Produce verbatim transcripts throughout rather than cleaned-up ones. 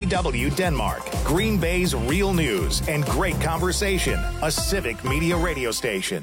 W Denmark, Green Bay's real news and great conversation, a civic media radio station.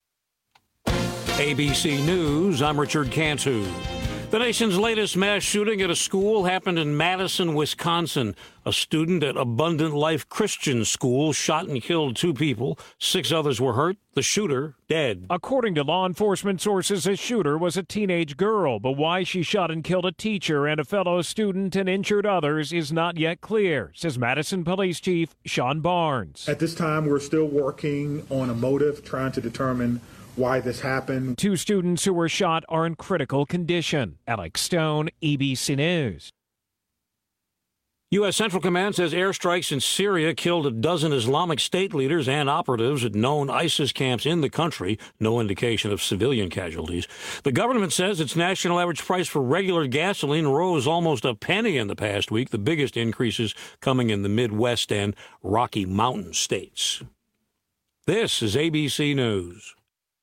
A B C News, I'm Richard Cantu. The nation's latest mass shooting at a school happened in Madison, Wisconsin. A student at Abundant Life Christian School shot and killed two people. Six others were hurt. The shooter dead. According to law enforcement sources, the shooter was a teenage girl, but why she shot and killed a teacher and a fellow student and injured others is not yet clear, says Madison Police Chief Sean Barnes. At this time, we're still working on a motive, trying to determine why this happened. Two students who were shot are in critical condition. Alex Stone, A B C News. U S. Central Command says airstrikes in Syria killed a dozen Islamic State leaders and operatives at known ISIS camps in the country. No indication of civilian casualties. The government says its national average price for regular gasoline rose almost a penny in the past week, the biggest increases coming in the Midwest and Rocky Mountain states. This is A B C News.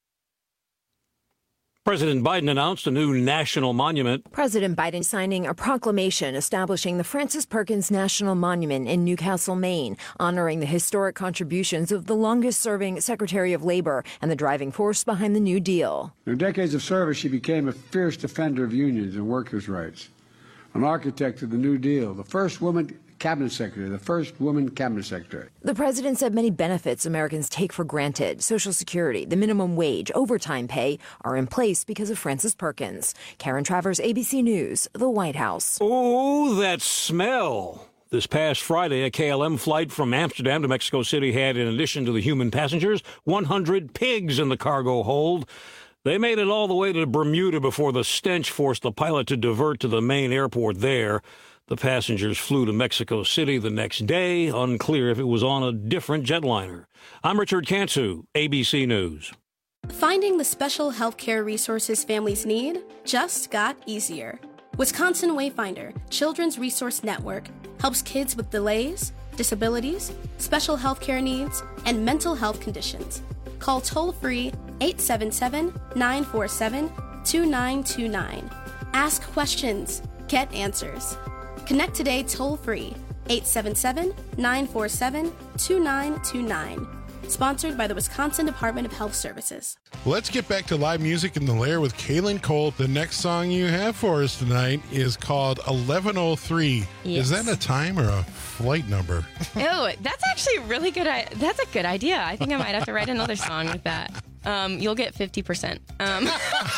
President Biden announced a new national monument. President Biden signing a proclamation establishing the Frances Perkins National Monument in Newcastle, Maine, honoring the historic contributions of the longest-serving Secretary of Labor and the driving force behind the New Deal. In her decades of service, she became a fierce defender of unions and workers' rights, an architect of the New Deal, the first woman cabinet secretary, the first woman cabinet secretary. The president said many benefits Americans take for granted, Social Security, the minimum wage, overtime pay, are in place because of Frances Perkins. Karen Travers, A B C News, the White House. Oh, that smell. This past Friday, a K L M flight from Amsterdam to Mexico City had, in addition to the human passengers, one hundred pigs in the cargo hold. They made it all the way to Bermuda before the stench forced the pilot to divert to the main airport there. The passengers flew to Mexico City the next day, unclear if it was on a different jetliner. I'm Richard Cantu, A B C News. Finding the special healthcare resources families need just got easier. Wisconsin Wayfinder Children's Resource Network helps kids with delays, disabilities, special healthcare needs, and mental health conditions. Call toll-free eight seven seven, nine four seven, two nine two nine. Ask questions. Get answers. Connect today toll-free, eight seven seven, nine four seven, two nine two nine. Sponsored by the Wisconsin Department of Health Services. Let's get back to live music in the Lair with Kaylin Cole. The next song you have for us tonight is called eleven oh three. Yes. Is that a time or a flight number? Oh, that's actually a really good. That's a good idea. I think I might have to write another song with that. Um, you'll get fifty percent. Um.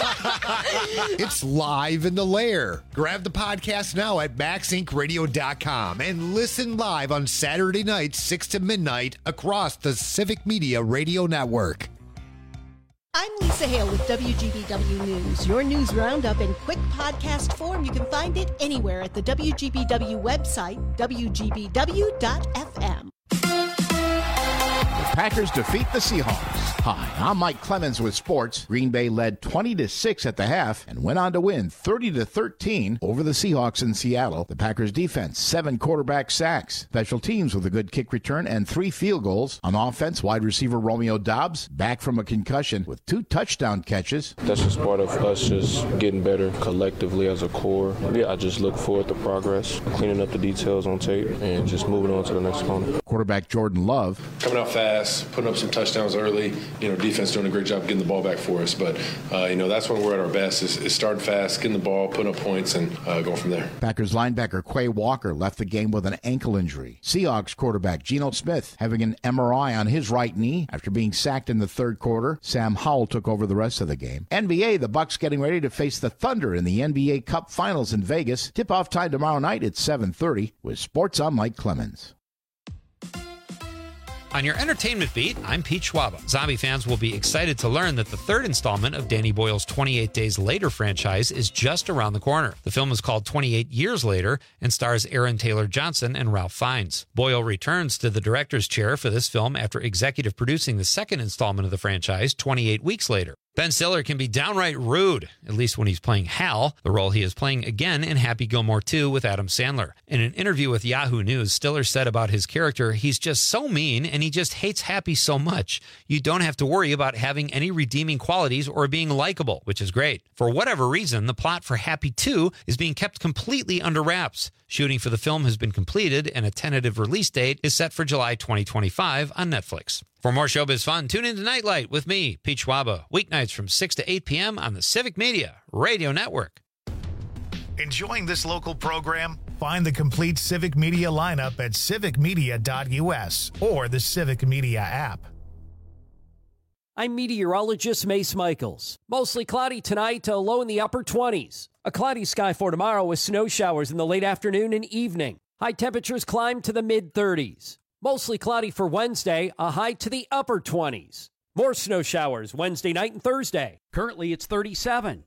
It's live in the Lair. Grab the podcast now at max inc radio dot com and listen live on Saturday nights, six to midnight, across the Civic Media Radio Network. I'm Lisa Hale with W G B W News. Your news roundup in quick podcast form. You can find it anywhere at the W G B W website, w g b w dot f m. The Packers defeat the Seahawks. Hi, I'm Mike Clemens with sports. Green Bay led twenty to six at the half and went on to win thirty to thirteen over the Seahawks in Seattle. The Packers defense, seven quarterback sacks. Special teams with a good kick return and three field goals. On offense, wide receiver Romeo Doubs, back from a concussion with two touchdown catches. That's just part of us just getting better collectively as a core. Yeah, I just look forward to progress, cleaning up the details on tape, and just moving on to the next opponent. Quarterback Jordan Love. Coming out fast, putting up some touchdowns early. You know, defense doing a great job getting the ball back for us. But, uh, you know, that's when we're at our best, is, is starting fast, getting the ball, putting up points, and uh, going from there. Packers linebacker Quay Walker left the game with an ankle injury. Seahawks quarterback Geno Smith having an M R I on his right knee after being sacked in the third quarter. Sam Howell took over the rest of the game. N B A, the Bucks getting ready to face the Thunder in the N B A Cup Finals in Vegas. Tip-off time tomorrow night at seven thirty. With sports, I'm Mike Clemens. On your entertainment beat, I'm Pete Schwaba. Zombie fans will be excited to learn that the third installment of Danny Boyle's twenty-eight Days Later franchise is just around the corner. The film is called twenty-eight Years Later and stars Aaron Taylor Johnson and Ralph Fiennes. Boyle returns to the director's chair for this film after executive producing the second installment of the franchise, twenty-eight Weeks Later. Ben Stiller can be downright rude, at least when he's playing Hal, the role he is playing again in Happy Gilmore two with Adam Sandler. In an interview with Yahoo News, Stiller said about his character, he's just so mean and and he just hates Happy so much, you don't have to worry about having any redeeming qualities or being likable, which is great. For whatever reason, the plot for Happy two is being kept completely under wraps. Shooting for the film has been completed, and a tentative release date is set for July twenty twenty-five on Netflix. For more showbiz fun, tune in to Nightlight with me, Pete Schwaba, weeknights from six to eight p.m. on the Civic Media Radio Network. Enjoying this local program? Find the complete Civic Media lineup at civic media dot u s or the Civic Media app. I'm meteorologist Mace Michaels. Mostly cloudy tonight, a low in the upper twenties. A cloudy sky for tomorrow with snow showers in the late afternoon and evening. High temperatures climb to the mid-thirties. Mostly cloudy for Wednesday, a high to the upper twenties. More snow showers Wednesday night and Thursday. Currently, it's thirty-seven.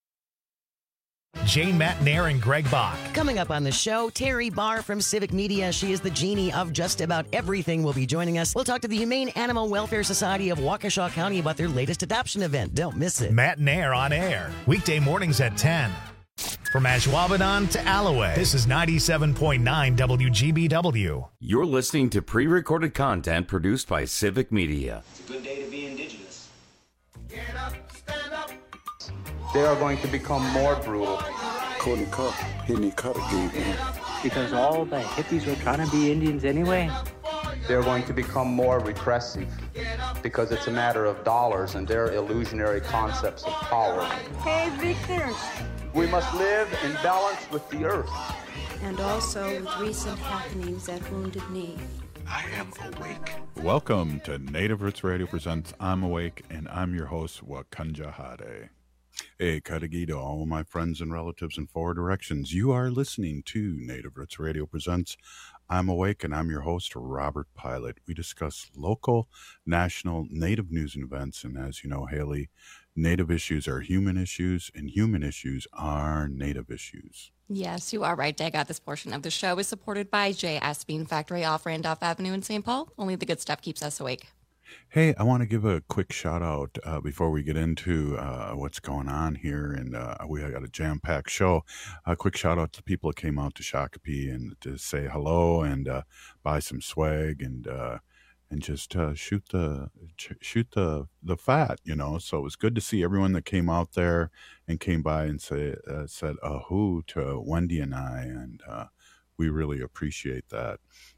Jane Matnair and Greg Bach. Coming up on the show, Terry Barr from Civic Media. She is the genie of just about everything. Will be joining us. We'll talk to the Humane Animal Welfare Society of Waukesha County about their latest adoption event. Don't miss it. Matnair on air, weekday mornings at ten. From Ashwaubenon to Alloway, this is ninety-seven point nine W G B W. You're listening to pre-recorded content produced by Civic Media. It's a good day to be indigenous. Get up, stand up. They are going to become more brutal. Courtney Cup, Henry Cutter gave him. Because all the hippies were trying to be Indians anyway. They're going to become more repressive because it's a matter of dollars and their illusionary concepts of power. Hey, Victor. We must live in balance with the earth. And also with recent happenings at Wounded Knee. I am awake. Welcome to Native Roots Radio presents I'm Awake, and I'm your host, Wakanja Hade. Hey, Kadagi to all my friends and relatives in four directions. You are listening to Native Roots Radio presents I'm Awake, and I'm your host, Robert Pilot. We discuss local, national, Native news and events, and as you know, Haley, Native issues are human issues, and human issues are Native issues. Yes, you are right, Dag. This portion of the show is supported by J S Bean Factory off Randolph Avenue in Saint Paul. Only the good stuff keeps us awake. Hey, I want to give a quick shout out uh, before we get into uh, what's going on here, and uh, we got a jam-packed show. A quick shout out to people that came out to Shakopee and to say hello and uh, buy some swag and uh, and just uh, shoot the ch- shoot the the fat, you know. So it was good to see everyone that came out there and came by and say uh, said ahoo to Wendy and I, and uh, we really appreciate that.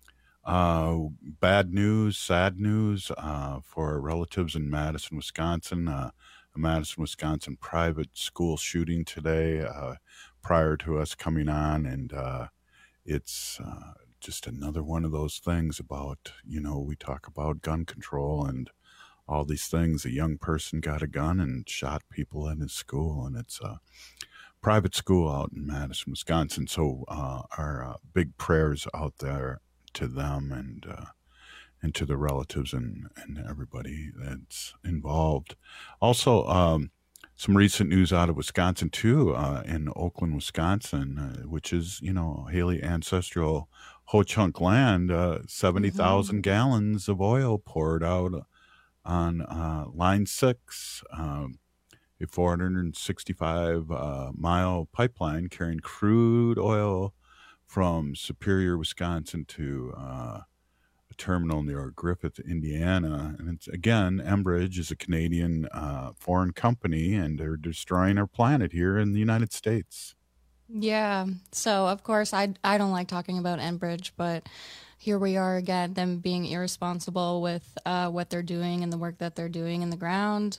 Uh, bad news, sad news uh, for relatives in Madison, Wisconsin. Uh, a Madison, Wisconsin private school shooting today uh, prior to us coming on. And uh, it's uh, just another one of those things about, you know, we talk about gun control and all these things. A young person got a gun and shot people in his school, and it's a private school out in Madison, Wisconsin. So uh, our uh, big prayers out there to them and uh, and to the relatives and, and everybody that's involved. Also, um, some recent news out of Wisconsin, too, uh, in Oakland, Wisconsin, uh, which is, you know, Haley ancestral Ho-Chunk land, uh, seventy thousand mm-hmm. gallons of oil poured out on uh, Line six, um, a four hundred sixty-five uh, mile pipeline carrying crude oil from Superior, Wisconsin to uh, a terminal near Griffith, Indiana. And it's, again, Enbridge is a Canadian uh, foreign company, and they're destroying our planet here in the United States. Yeah. So, of course, I, I don't like talking about Enbridge, but here we are again, them being irresponsible with uh, what they're doing and the work that they're doing in the ground.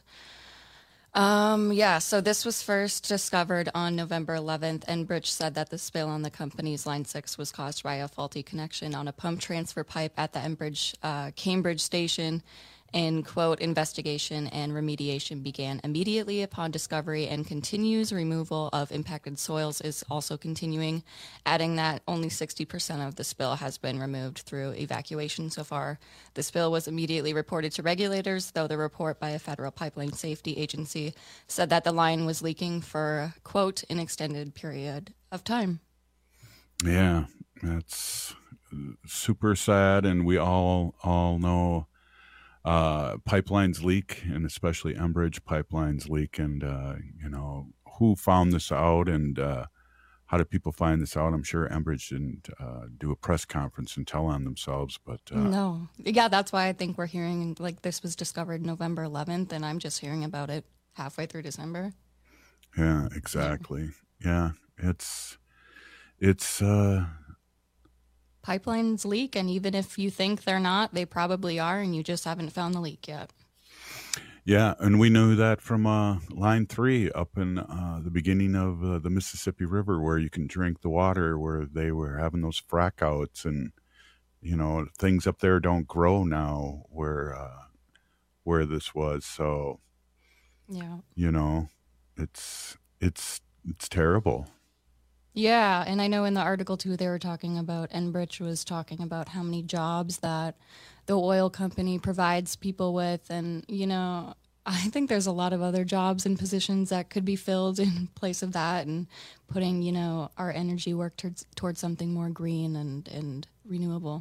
Um, yeah, so this was first discovered on November eleventh. Enbridge said that the spill on the company's Line six was caused by a faulty connection on a pump transfer pipe at the Enbridge uh, Cambridge station. And, quote, investigation and remediation began immediately upon discovery, and continues removal of impacted soils is also continuing, adding that only sixty percent of the spill has been removed through evacuation so far. The spill was immediately reported to regulators, though the report by a federal pipeline safety agency said that the line was leaking for, quote, an extended period of time. Yeah, that's super sad, and we all all know Uh, pipelines leak, and especially Enbridge pipelines leak, and uh, you know who found this out, and uh, how did people find this out? I'm sure Enbridge didn't uh, do a press conference and tell on themselves, but uh, no, yeah, that's why I think we're hearing like this was discovered November eleventh, and I'm just hearing about it halfway through December. Yeah, exactly. Yeah, yeah it's it's. Uh, Pipelines leak, and even if you think they're not, they probably are, and you just haven't found the leak yet. Yeah, and we knew that from uh, Line three up in uh, the beginning of uh, the Mississippi River, where you can drink the water, where they were having those frack outs, and you know things up there don't grow now where uh, where this was. So yeah, you know, it's it's it's terrible. Yeah, and I know in the article, too, they were talking about, Enbridge was talking about how many jobs that the oil company provides people with. And, you know, I think there's a lot of other jobs and positions that could be filled in place of that and putting, you know, our energy work towards, towards something more green and, and renewable.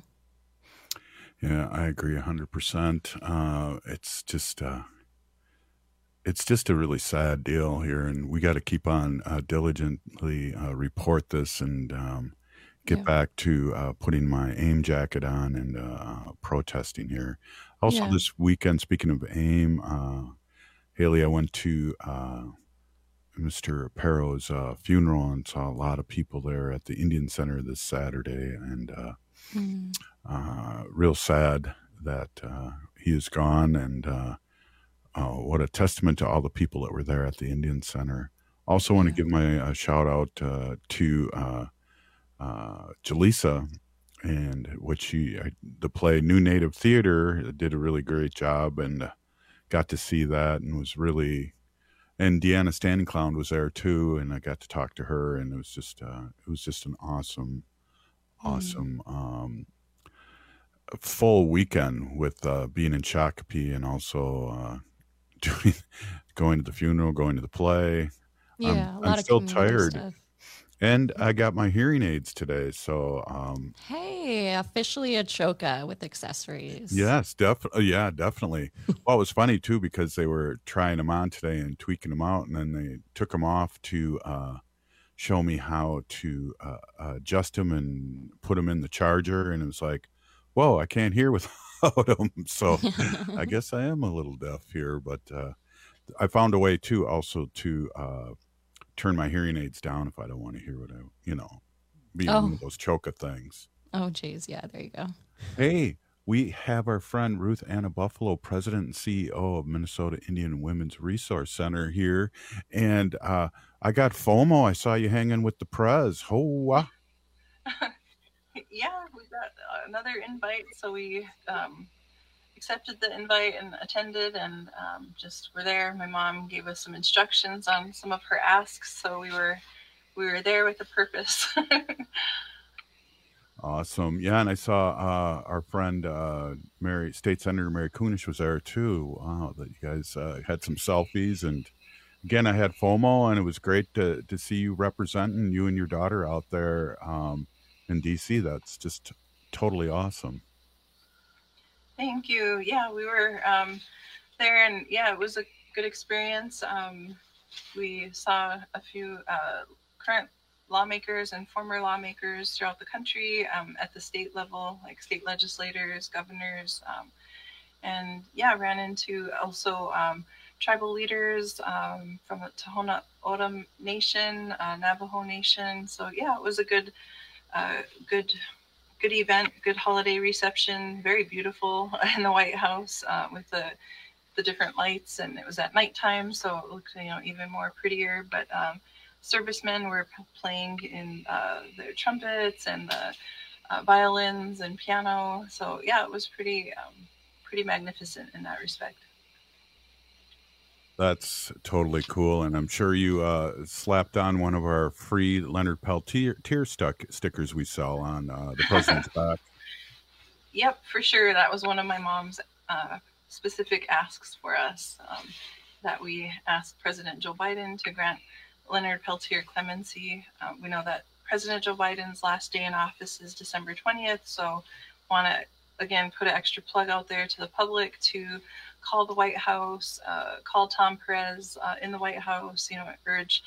Yeah, I agree one hundred percent. Uh, it's just... Uh, It's just a really sad deal here, and we got to keep on uh, diligently uh, report this and um, get Yeah. back to uh, putting my AIM jacket on and uh, protesting here. Also, Yeah. this weekend, speaking of AIM, uh, Haley, I went to uh, Mister Perro's uh, funeral and saw a lot of people there at the Indian Center this Saturday, and uh, Mm. uh, real sad that uh, he is gone, and uh, Uh, what a testament to all the people that were there at the Indian Center. Also want to give my uh, shout out uh, to uh, uh, Jaleesa, and what she, I, the play New Native Theater did a really great job, and uh, got to see that and was really, and Deanna Standing Clown was there too, and I got to talk to her, and it was just, uh, it was just an awesome, awesome, um, full weekend with uh, being in Shakopee and also uh, doing, going to the funeral, going to the play. Yeah, I'm, a lot I'm of still community tired, stuff. and I got my hearing aids today. So um, Hey, officially a choka with accessories. yes, definitely, yeah, definitely. Well, it was funny too because they were trying them on today and tweaking them out, and then they took them off to uh, show me how to uh, uh, adjust them and put them in the charger, and it was like, whoa, I can't hear without them. So I guess I am a little deaf here, but uh, I found a way too also to uh, turn my hearing aids down if I don't want to hear what I, you know, be Oh. one of those choka things. Oh, geez. Yeah, there you go. Hey, we have our friend Ruth Anna Buffalo, President and C E O of Minnesota Indian Women's Resource Center here. And uh, I got FOMO. I saw you hanging with the Prez. Hoa. Yeah, we got another invite, so we um, accepted the invite and attended, and um, just were there. My mom gave us some instructions on some of her asks, so we were we were there with a purpose. Awesome. Yeah, and I saw uh, our friend uh, Mary, State Senator Mary Kunish was there too. Wow, that you guys uh, had some selfies, and again, I had FOMO, and it was great to to see you representing you and your daughter out there um, in D C. That's just totally awesome. Thank you. Yeah, we were um, there, and yeah, it was a good experience. Um, we saw a few uh, current lawmakers and former lawmakers throughout the country um, at the state level, like state legislators, governors, um, and yeah, ran into also um, tribal leaders um, from the Tohono O'odham Nation, uh, Navajo Nation. So yeah, it was a good, uh, good. Good event, good holiday reception, very beautiful in the White House uh, with the the different lights, and it was at nighttime, so it looked, you know, even more prettier. But um, servicemen were p- playing in uh, their trumpets and the uh, violins and piano. So yeah, it was pretty um, pretty magnificent in that respect. That's totally cool, and I'm sure you uh, slapped on one of our free Leonard Peltier tier stuck stickers we sell on uh, the president's back. Yep, for sure. That was one of my mom's uh, specific asks for us, um, that we asked President Joe Biden to grant Leonard Peltier clemency. Um, we know that President Joe Biden's last day in office is December twentieth, so want to, again, put an extra plug out there to the public to call the White House, uh, call Tom Perez uh, in the White House, you know, urge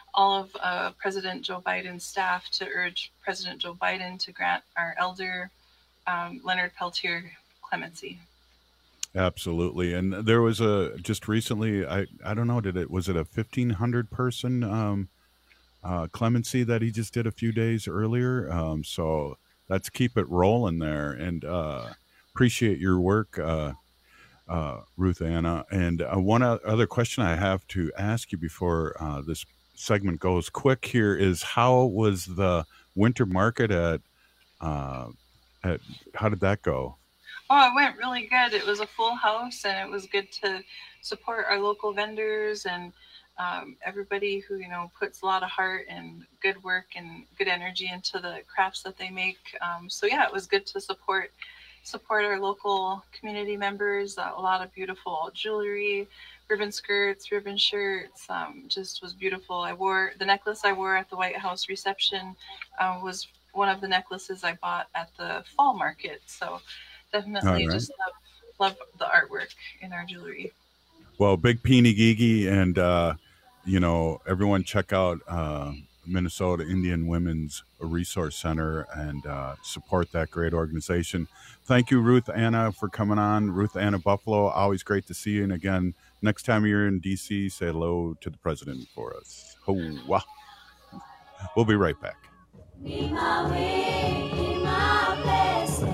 all of uh, President Joe Biden's staff to urge President Joe Biden to grant our elder um, Leonard Peltier clemency. Absolutely. And there was a, just recently, I, I don't know, did it, was it a fifteen hundred person um, uh, clemency that he just did a few days earlier? Um, so let's keep it rolling there, and uh, appreciate your work, uh, uh, Ruth Anna. And uh, one other question I have to ask you before uh, this segment goes quick here is, how was the winter market at, uh, at how did that go? Oh, it went really good. It was a full house, and it was good to support our local vendors and um, everybody who, you know, puts a lot of heart and good work and good energy into the crafts that they make. Um, so yeah, it was good to support support our local community members. Uh, a lot of beautiful jewelry, ribbon skirts, ribbon shirts. Um, just was beautiful. I wore the necklace I wore at the White House reception uh, was one of the necklaces I bought at the fall market. So definitely right. just love, love the artwork in our jewelry. Well, big Peeny Gigi, and, uh, you know, everyone check out uh, Minnesota Indian Women's Resource Center and uh, support that great organization. Thank you, Ruth Anna, for coming on. Ruth Anna Buffalo, always great to see you. And again, next time you're in D C, say hello to the president for us. Oh, wow. We'll be right back. Be my way, be my blessing.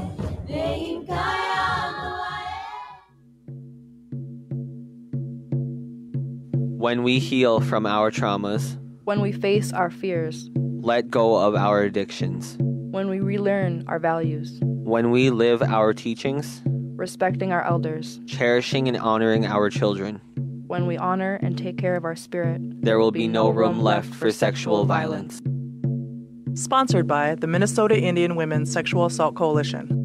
When we heal from our traumas, when we face our fears, let go of our addictions, when we relearn our values, when we live our teachings, respecting our elders, cherishing and honoring our children, when we honor and take care of our spirit, there will be, be no room left for sexual violence. Sponsored by the Minnesota Indian Women's Sexual Assault Coalition.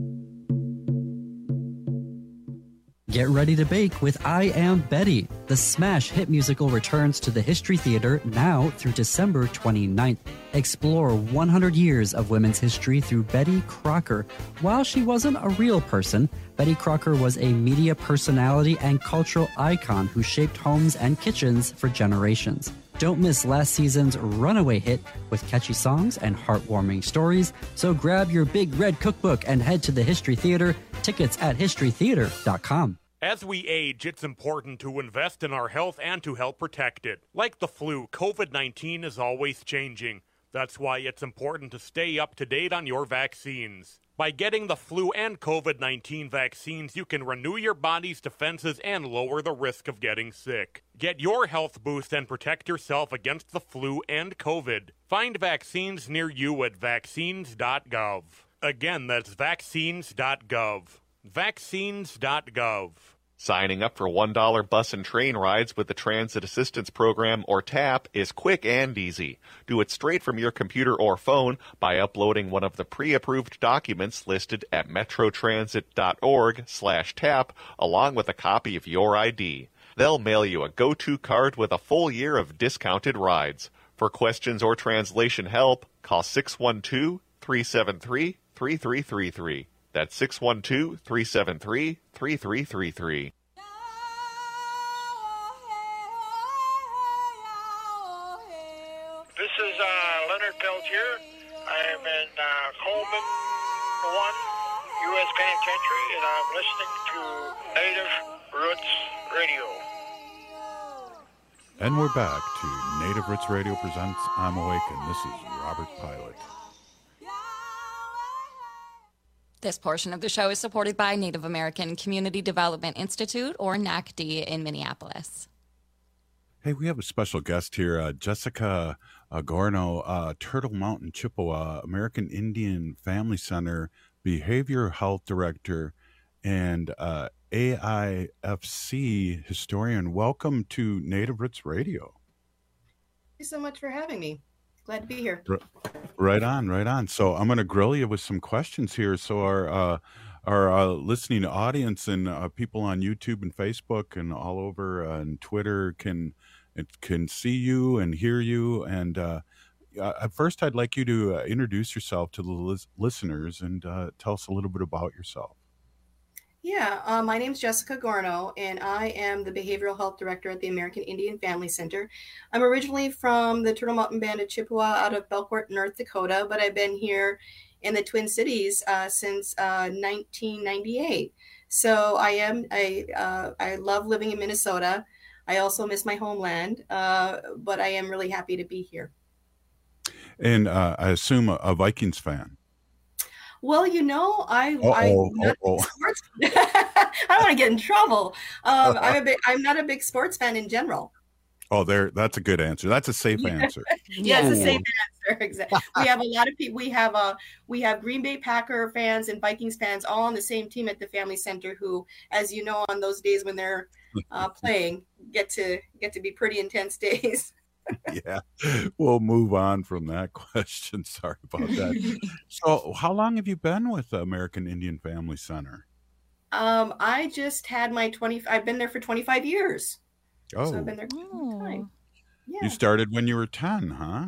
Get ready to bake with I Am Betty. The smash hit musical returns to the History Theater now through December twenty-ninth. Explore one hundred years of women's history through Betty Crocker. While she wasn't a real person, Betty Crocker was a media personality and cultural icon who shaped homes and kitchens for generations. Don't miss last season's runaway hit with catchy songs and heartwarming stories. So grab your big red cookbook and head to the History Theater. Tickets at history theater dot com. As we age, it's important to invest in our health and to help protect it. Like the flu, COVID nineteen is always changing. That's why it's important to stay up to date on your vaccines. By getting the flu and COVID nineteen vaccines, you can renew your body's defenses and lower the risk of getting sick. Get your health boost and protect yourself against the flu and COVID. Find vaccines near you at vaccines dot gov. Again, that's vaccines dot gov. vaccines dot gov. Signing up for one dollar bus and train rides with the Transit Assistance Program, or TAP, is quick and easy. Do it straight from your computer or phone by uploading one of the pre-approved documents listed at metrotransit.org slash tap, along with a copy of your I D. They'll mail you a go-to card with a full year of discounted rides. For questions or translation help, call six one two, three seven three, three three three three. That's six one two, three seven three, three three three three. This is uh, Leonard Peltier. I am in uh, Coleman one U S Penitentiary, and I'm listening to Native Roots Radio. And we're back to Native Roots Radio presents I'm Awake, and this is Robert Pilot. This portion of the show is supported by Native American Community Development Institute, or N A C D, in Minneapolis. Hey, we have a special guest here, uh, Jessica uh, Gorno, uh, Turtle Mountain, Chippewa, American Indian Family Center Behavioral Health Director, and uh, A I F C historian. Welcome to Native Roots Radio. Thank you so much for having me. Glad to be here. Right on, right on. So I'm going to grill you with some questions here. So our uh, our uh, listening audience and uh, people on YouTube and Facebook and all over uh, and Twitter can can see you and hear you. And uh, at first, I'd like you to uh, introduce yourself to the lis- listeners and uh, tell us a little bit about yourself. Yeah, uh, my name's Jessica Garno, and I am the Behavioral Health Director at the American Indian Family Center. I'm originally from the Turtle Mountain Band of Chippewa out of Belcourt, North Dakota, but I've been here in the Twin Cities uh, since uh, nineteen ninety-eight. So I am, I, uh, I love living in Minnesota. I also miss my homeland, uh, but I am really happy to be here. And uh, I assume a, a Vikings fan. Well, you know, I, Uh-oh, I'm not a uh-oh. big sports. I don't want to get in trouble. Um, I'm a big, I'm not a big sports fan in general. Oh, there. That's a good answer. That's a safe answer. Yeah, it's a safe answer. Exactly. We have a lot of people. We have a we have Green Bay Packer fans and Vikings fans all on the same team at the Family Center. Who, as you know, on those days when they're uh, playing, get to get to be pretty intense days. Yeah, we'll move on from that question. Sorry about that. So, how long have you been with the American Indian Family Center? Um, I just had my twenty. I've been there for twenty-five years. Oh, So I've been there quite a long time. you started when you were ten, huh?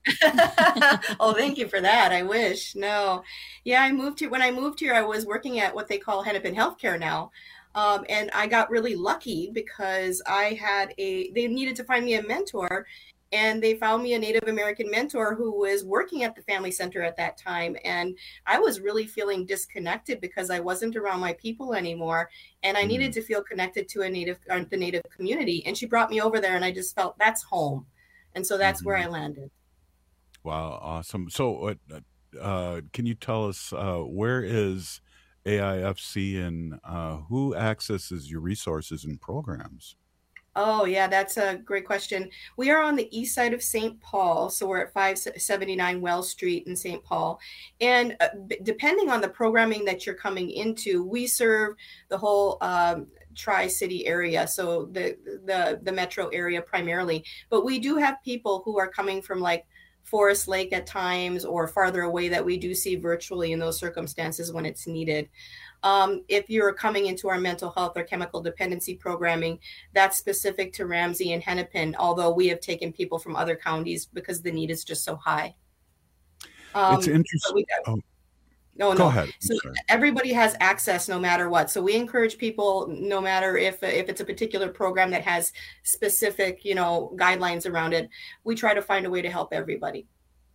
Oh, thank you for that. I wish. No. Yeah, I moved here. When I moved here, I was working at what they call Hennepin Healthcare now. Um, and I got really lucky because I had a, they needed to find me a mentor, and they found me a Native American mentor who was working at the Family Center at that time. And I was really feeling disconnected because I wasn't around my people anymore. And I Mm. needed to feel connected to a Native, uh, the Native community. And she brought me over there, and I just felt that's home. And so that's where I landed. Wow, awesome. So, uh, uh, can you tell us uh, where is A I F C and uh, who accesses your resources and programs? Oh, yeah, that's a great question. We are on the east side of Saint Paul. So we're at five seventy-nine Wells Street in Saint Paul. And uh, b- depending on the programming that you're coming into, we serve the whole um, Tri-City area, so the, the, the metro area primarily. But we do have people who are coming from like Forest Lake at times or farther away that we do see virtually in those circumstances when it's needed. Um, if you're coming into our mental health or chemical dependency programming, that's specific to Ramsey and Hennepin, although we have taken people from other counties because the need is just so high. Um, It's but interesting. we got- Oh, no, go no. ahead. I'm So sorry. everybody has access no matter what. So we encourage people, no matter if if it's a particular program that has specific, you know, guidelines around it, we try to find a way to help everybody.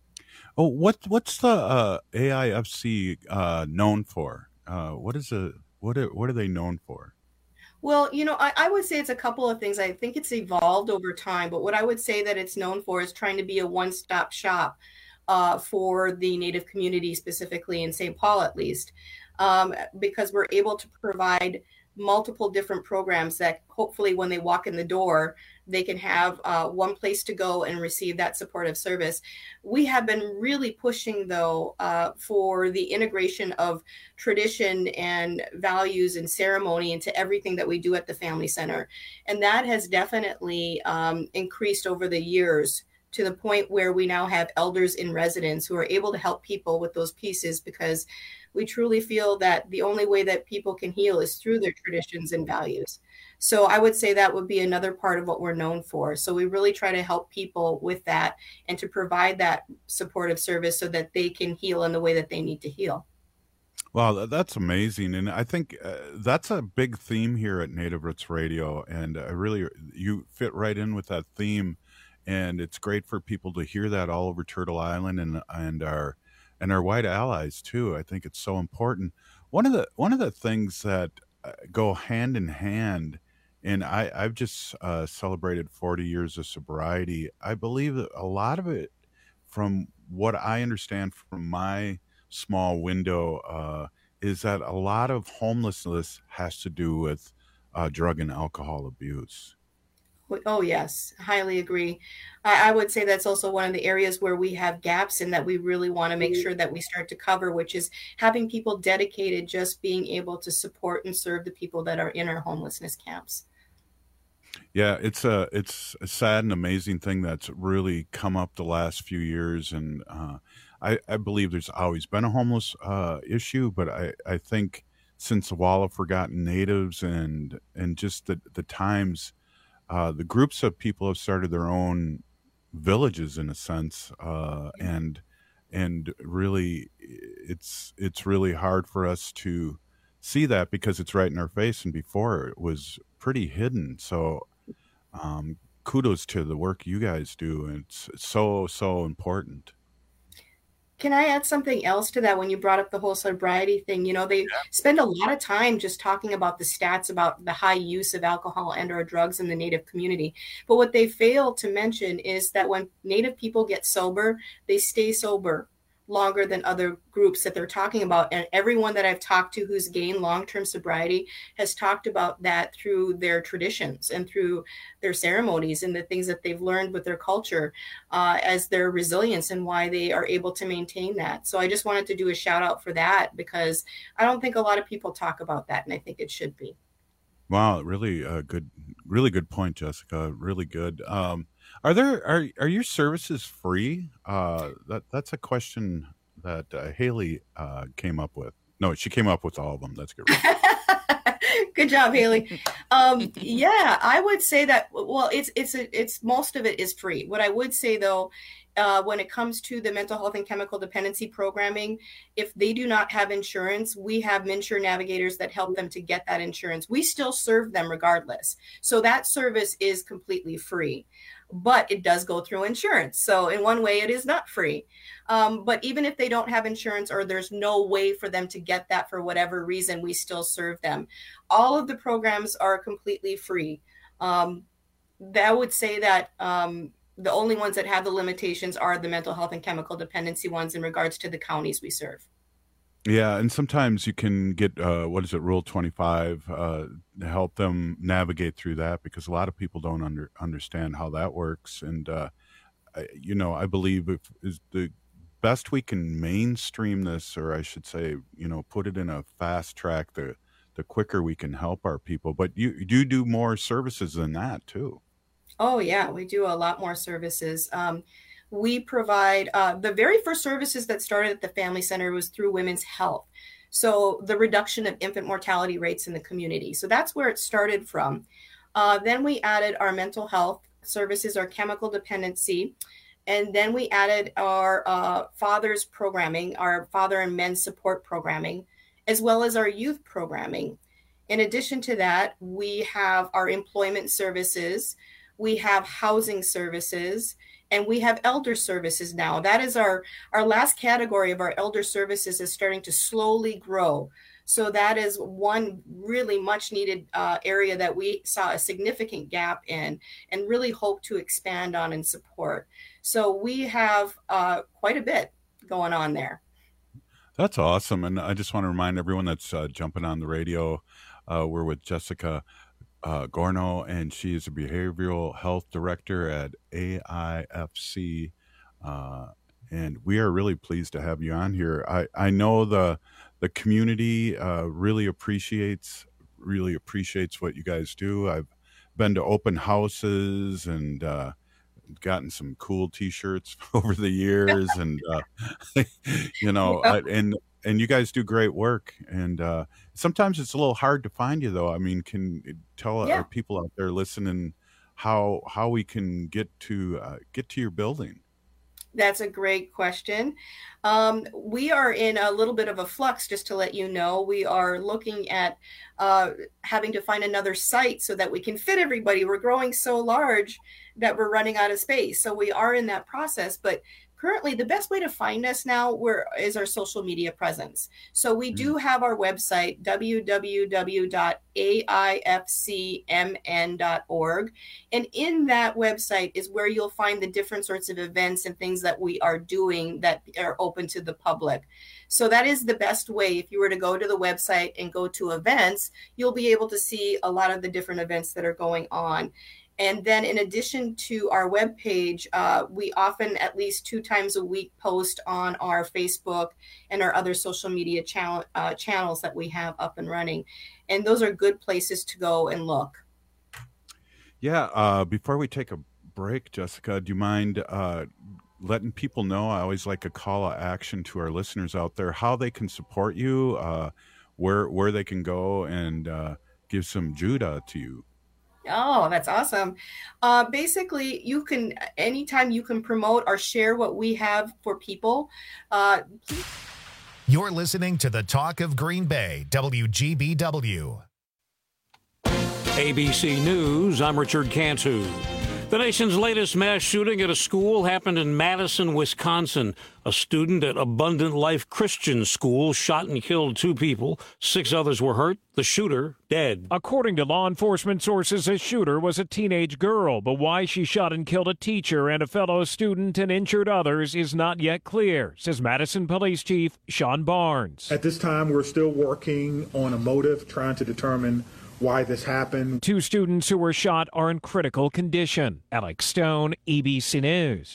Oh, what what's the uh, A I F C uh, known for? Uh, what is a what are, what are they known for? Well, you know, I, I would say it's a couple of things. I think it's evolved over time, but what I would say that it's known for is trying to be a one-stop shop uh, for the Native community, specifically in Saint Paul, at least, um, because we're able to provide multiple different programs that hopefully when they walk in the door, they can have uh, one place to go and receive that supportive service. We have been really pushing, though, uh, for the integration of tradition and values and ceremony into everything that we do at the Family Center. And that has definitely um, increased over the years to the point where we now have elders in residence who are able to help people with those pieces, because we truly feel that the only way that people can heal is through their traditions and values. So I would say that would be another part of what we're known for. So we really try to help people with that and to provide that supportive service so that they can heal in the way that they need to heal. Wow, tha- that's amazing, and I think uh, that's a big theme here at Native Roots Radio, and I really you fit right in with that theme, and it's great for people to hear that all over Turtle Island and and our and our white allies too. I think it's so important. One of the one of the things that uh, go hand in hand, and I I've just uh, celebrated forty years of sobriety. I believe that a lot of it, from what I understand from my small window, uh, is that a lot of homelessness has to do with uh, drug and alcohol abuse. Oh, yes, highly agree. I, I would say that's also one of the areas where we have gaps and that we really want to make sure that we start to cover, which is having people dedicated just being able to support and serve the people that are in our homelessness camps. Yeah, it's a it's a sad and amazing thing that's really come up the last few years, and uh, I, I believe there's always been a homeless uh, issue, but I, I think since the Wall of Forgotten Natives and and just the the times, uh, the groups of people have started their own villages in a sense, uh, and and really it's it's really hard for us to see that because it's right in our face, and before it was pretty hidden. So um, kudos to the work you guys do. It's so, so important. Can I add something else to that? When you brought up the whole sobriety thing, you know, they yeah. spend a lot of time just talking about the stats about the high use of alcohol and or drugs in the Native community. But what they fail to mention is that when Native people get sober, they stay sober longer than other groups that they're talking about. And everyone that I've talked to who's gained long-term sobriety has talked about that through their traditions and through their ceremonies and the things that they've learned with their culture uh, as their resilience and why they are able to maintain that. So I just wanted to do a shout out for that, because I don't think a lot of people talk about that, and I think it should be. Wow, really uh, good, really good point, Jessica. Really good. Um, Are there are are your services free? Uh, that that's a question that uh, Haley uh, came up with. No, she came up with all of them. That's good. Good job, Haley. Um, yeah, I would say that. Well, it's it's a, it's most of it is free. What I would say though, uh, when it comes to the mental health and chemical dependency programming, if they do not have insurance, we have MNsure navigators that help them to get that insurance. We still serve them regardless. So that service is completely free, but it does go through insurance. So in one way, it is not free. Um, but even if they don't have insurance or there's no way for them to get that for whatever reason, we still serve them. All of the programs are completely free. Um, I would say that um, the only ones that have the limitations are the mental health and chemical dependency ones in regards to the counties we serve. Yeah, and sometimes you can get, uh, what is it, Rule twenty-five, uh, to help them navigate through that, because a lot of people don't under, understand how that works. And, uh, I, you know, I believe if is the best we can mainstream this, or I should say, you know, put it in a fast track, the, the quicker we can help our people. But you, you do do more services than that, too. Oh, yeah, we do a lot more services. Um, We provide uh, the very first services that started at the Family Center was through women's health. So the reduction of infant mortality rates in the community. So that's where it started from. Uh, then we added our mental health services, our chemical dependency. And then we added our uh, fathers programming, our father and men support programming, as well as our youth programming. In addition to that, we have our employment services. We have housing services. And we have elder services now. That is our, our last category of our elder services is starting to slowly grow. So that is one really much needed uh, area that we saw a significant gap in and really hope to expand on and support. So we have uh, quite a bit going on there. That's awesome. And I just want to remind everyone that's uh, jumping on the radio, uh, we're with Jessica Uh, Gorno, and she is a behavioral health director at A I F C. Uh, and we are really pleased to have you on here. I, I know the the community uh, really appreciates really appreciates what you guys do. I've been to open houses and uh, gotten some cool T-shirts over the years, and uh, you know, yeah. I, and and you guys do great work. And uh, sometimes it's a little hard to find you, though. I mean, can tell yeah. our people out there listening how how we can get to uh, get to your building? That's a great question. Um, we are in a little bit of a flux, just to let you know. We are looking at uh, having to find another site so that we can fit everybody. We're growing so large that we're running out of space. So we are in that process. But currently, the best way to find us now we're, is our social media presence. So we do have our website, w w w dot a i f c m n dot org. And in that website is where you'll find the different sorts of events and things that we are doing that are open to the public. So that is the best way. If you were to go to the website and go to events, you'll be able to see a lot of the different events that are going on. And then in addition to our webpage, uh, we often at least two times a week post on our Facebook and our other social media channel, uh, channels that we have up and running. And those are good places to go and look. Yeah. Uh, before we take a break, Jessica, do you mind uh, letting people know? I always like a call to action to our listeners out there, how they can support you, uh, where, where they can go and uh, give some Judah to you. Oh, that's awesome. Uh, basically, you can, anytime you can promote or share what we have for people. Uh, You're listening to the Talk of Green Bay, W G B W. A B C News, I'm Richard Cantu. The nation's latest mass shooting at a school happened in Madison, Wisconsin. A student at Abundant Life Christian School shot and killed two people. Six others were hurt. The shooter dead. According to law enforcement sources, the shooter was a teenage girl, but why she shot and killed a teacher and a fellow student and injured others is not yet clear, says Madison Police Chief Sean Barnes. At this time, we're still working on a motive, trying to determine why this happened. Two students who were shot are in critical condition. Alex Stone, A B C News.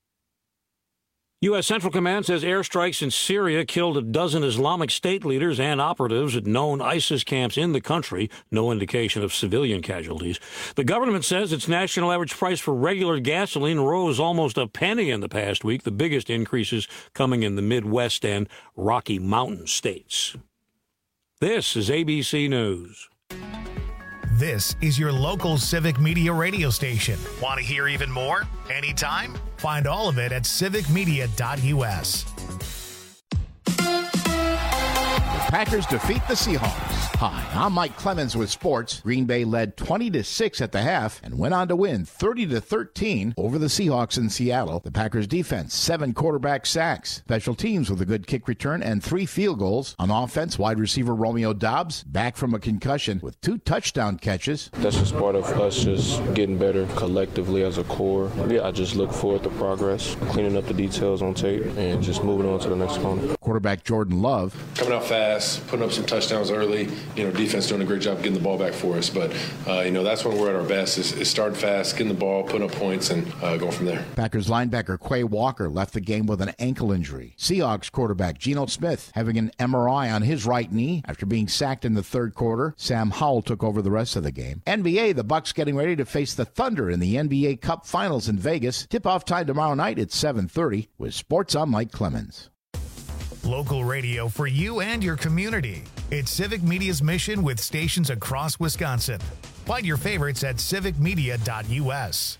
U S. Central Command says airstrikes in Syria killed a dozen Islamic State leaders and operatives at known ISIS camps in the country. No indication of civilian casualties. The government says its national average price for regular gasoline rose almost a penny in the past week, the biggest increases coming in the Midwest and Rocky Mountain states. This is A B C News. This is your local Civic Media radio station. Want to hear even more? Anytime? Find all of it at civic media dot U S. Packers defeat the Seahawks. Hi, I'm Mike Clemens with sports. Green Bay led twenty to six at the half and went on to win thirty to thirteen over the Seahawks in Seattle. The Packers defense, seven quarterback sacks. Special teams with a good kick return and three field goals. On offense, wide receiver Romeo Doubs, back from a concussion with two touchdown catches. That's just part of us just getting better collectively as a core. Yeah, I just look forward to progress, cleaning up the details on tape, and just moving on to the next opponent. Quarterback Jordan Love. Coming out fast, putting up some touchdowns early. You know, defense doing a great job getting the ball back for us. But, uh, you know, that's when we're at our best, is, is starting fast, getting the ball, putting up points, and uh, going from there. Packers linebacker Quay Walker left the game with an ankle injury. Seahawks quarterback Geno Smith having an M R I on his right knee after being sacked in the third quarter. Sam Howell took over the rest of the game. N B A, the Bucks getting ready to face the Thunder in the N B A Cup Finals in Vegas. Tip-off time tomorrow night at seven thirty. With sports, I'm Mike Clemens. Local radio for you and your community. It's Civic Media's mission with stations across Wisconsin. Find your favorites at civic media dot U S.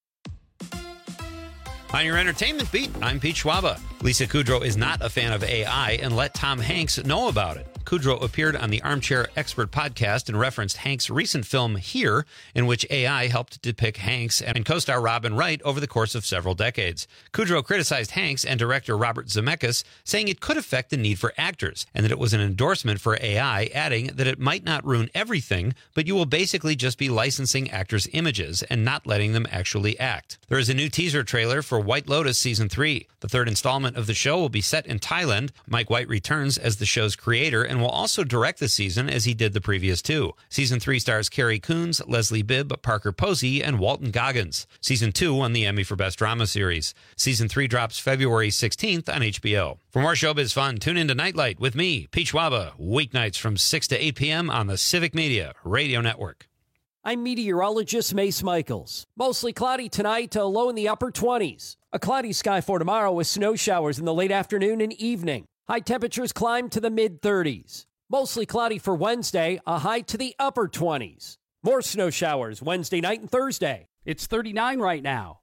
On your entertainment beat, I'm Pete Schwaba. Lisa Kudrow is not a fan of A I and let Tom Hanks know about it. Kudrow appeared on the Armchair Expert podcast and referenced Hanks' recent film Here, in which A I helped depict Hanks and co-star Robin Wright over the course of several decades. Kudrow criticized Hanks and director Robert Zemeckis, saying it could affect the need for actors, and that it was an endorsement for A I, adding that it might not ruin everything, but you will basically just be licensing actors' images and not letting them actually act. There is a new teaser trailer for White Lotus Season three. The third installment of the show will be set in Thailand. Mike White returns as the show's creator and will also direct the season as he did the previous two. Season three stars Carrie Coons, Leslie Bibb, Parker Posey, and Walton Goggins. Season two won the Emmy for Best Drama Series. Season three drops February sixteenth on H B O. For more showbiz fun, tune in to Nightlight with me, Pete Schwaba, weeknights from six to eight p.m. on the Civic Media Radio Network. I'm meteorologist Mace Michaels. Mostly cloudy tonight to a low in the upper twenties. A cloudy sky for tomorrow with snow showers in the late afternoon and evening. High temperatures climb to the mid-thirties. Mostly cloudy for Wednesday, a high to the upper twenties. More snow showers Wednesday night and Thursday. It's thirty-nine right now.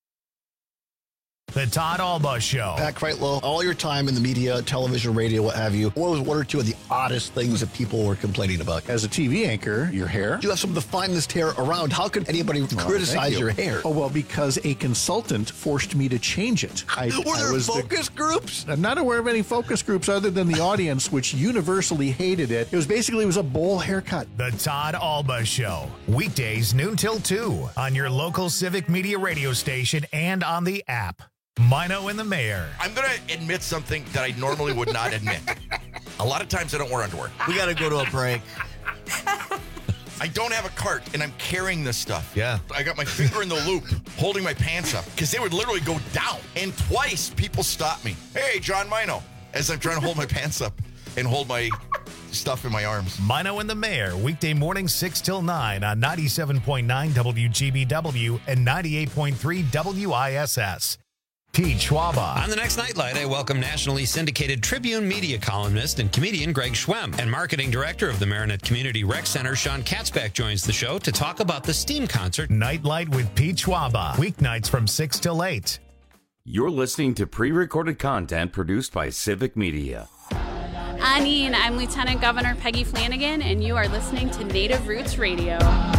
The Todd Alba Show. Pat Kreitlow, all your time in the media, television, radio, what have you, what was one or two of the oddest things that people were complaining about? As a T V anchor, your hair. You have some of the finest hair around. How could anybody well, criticize you. your hair? Oh, well, because a consultant forced me to change it. I, were there I was focus the, groups? I'm not aware of any focus groups other than the audience, which universally hated it. It was basically, it was a bowl haircut. The Todd Alba Show. Weekdays, noon till two on your local Civic Media radio station and on the app. Mino and the Mayor. I'm going to admit something that I normally would not admit. A lot of times I don't wear underwear. We got to go to a break. I don't have a cart, and I'm carrying this stuff. Yeah. I got my finger in the loop, holding my pants up, because they would literally go down. And twice, people stopped me. Hey, John Mino, as I'm trying to hold my pants up and hold my stuff in my arms. Mino and the Mayor, weekday morning six till nine on ninety-seven point nine W G B W and ninety-eight point three W I S S. Pete Schwaba. On the next Nightlight, I welcome nationally syndicated Tribune media columnist and comedian Greg Schwemm. And marketing director of the Marinette Community Rec Center, Sean Katzbach, joins the show to talk about the STEAM concert. Nightlight with Pete Schwaba. Weeknights from six till eight. You're listening to pre-recorded content produced by Civic Media. Anine, I'm Lieutenant Governor Peggy Flanagan, and you are listening to Native Roots Radio.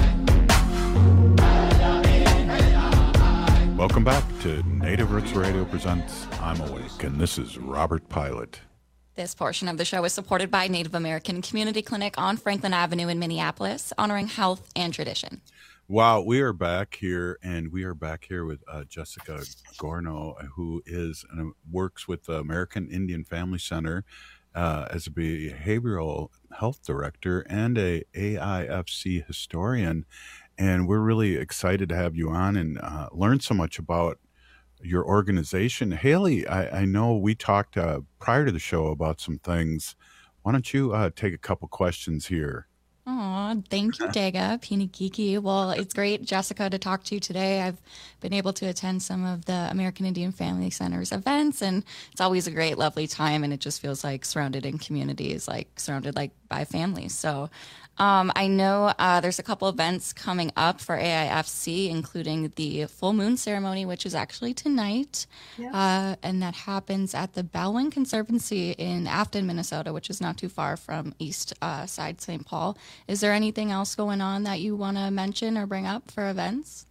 Welcome back to Native Roots Radio presents I'm Awake, and this is Robert Pilot. This portion of the show is supported by Native American Community Clinic on Franklin Avenue in Minneapolis, honoring health and tradition. Wow, we are back here, and we are back here with uh, Jessica Gorno, who is and works with the American Indian Family Center uh, as a behavioral health director and a A I F C historian. And we're really excited to have you on and uh, learn so much about your organization. Haley, I, I know we talked uh, prior to the show about some things. Why don't you uh, take a couple questions here? Oh, thank you, Daga, Pinikiki. Well, it's great, Jessica, to talk to you today. I've been able to attend some of the American Indian Family Center's events, and it's always a great, lovely time, and it just feels like surrounded in communities, like surrounded like by families. So um, I know uh, there's a couple events coming up for A I F C, including the full moon ceremony, which is actually tonight, yeah. uh, and that happens at the Bellwin Conservancy in Afton, Minnesota, which is not too far from East uh, Side Saint Paul. Is there anything else going on that you want to mention or bring up for events?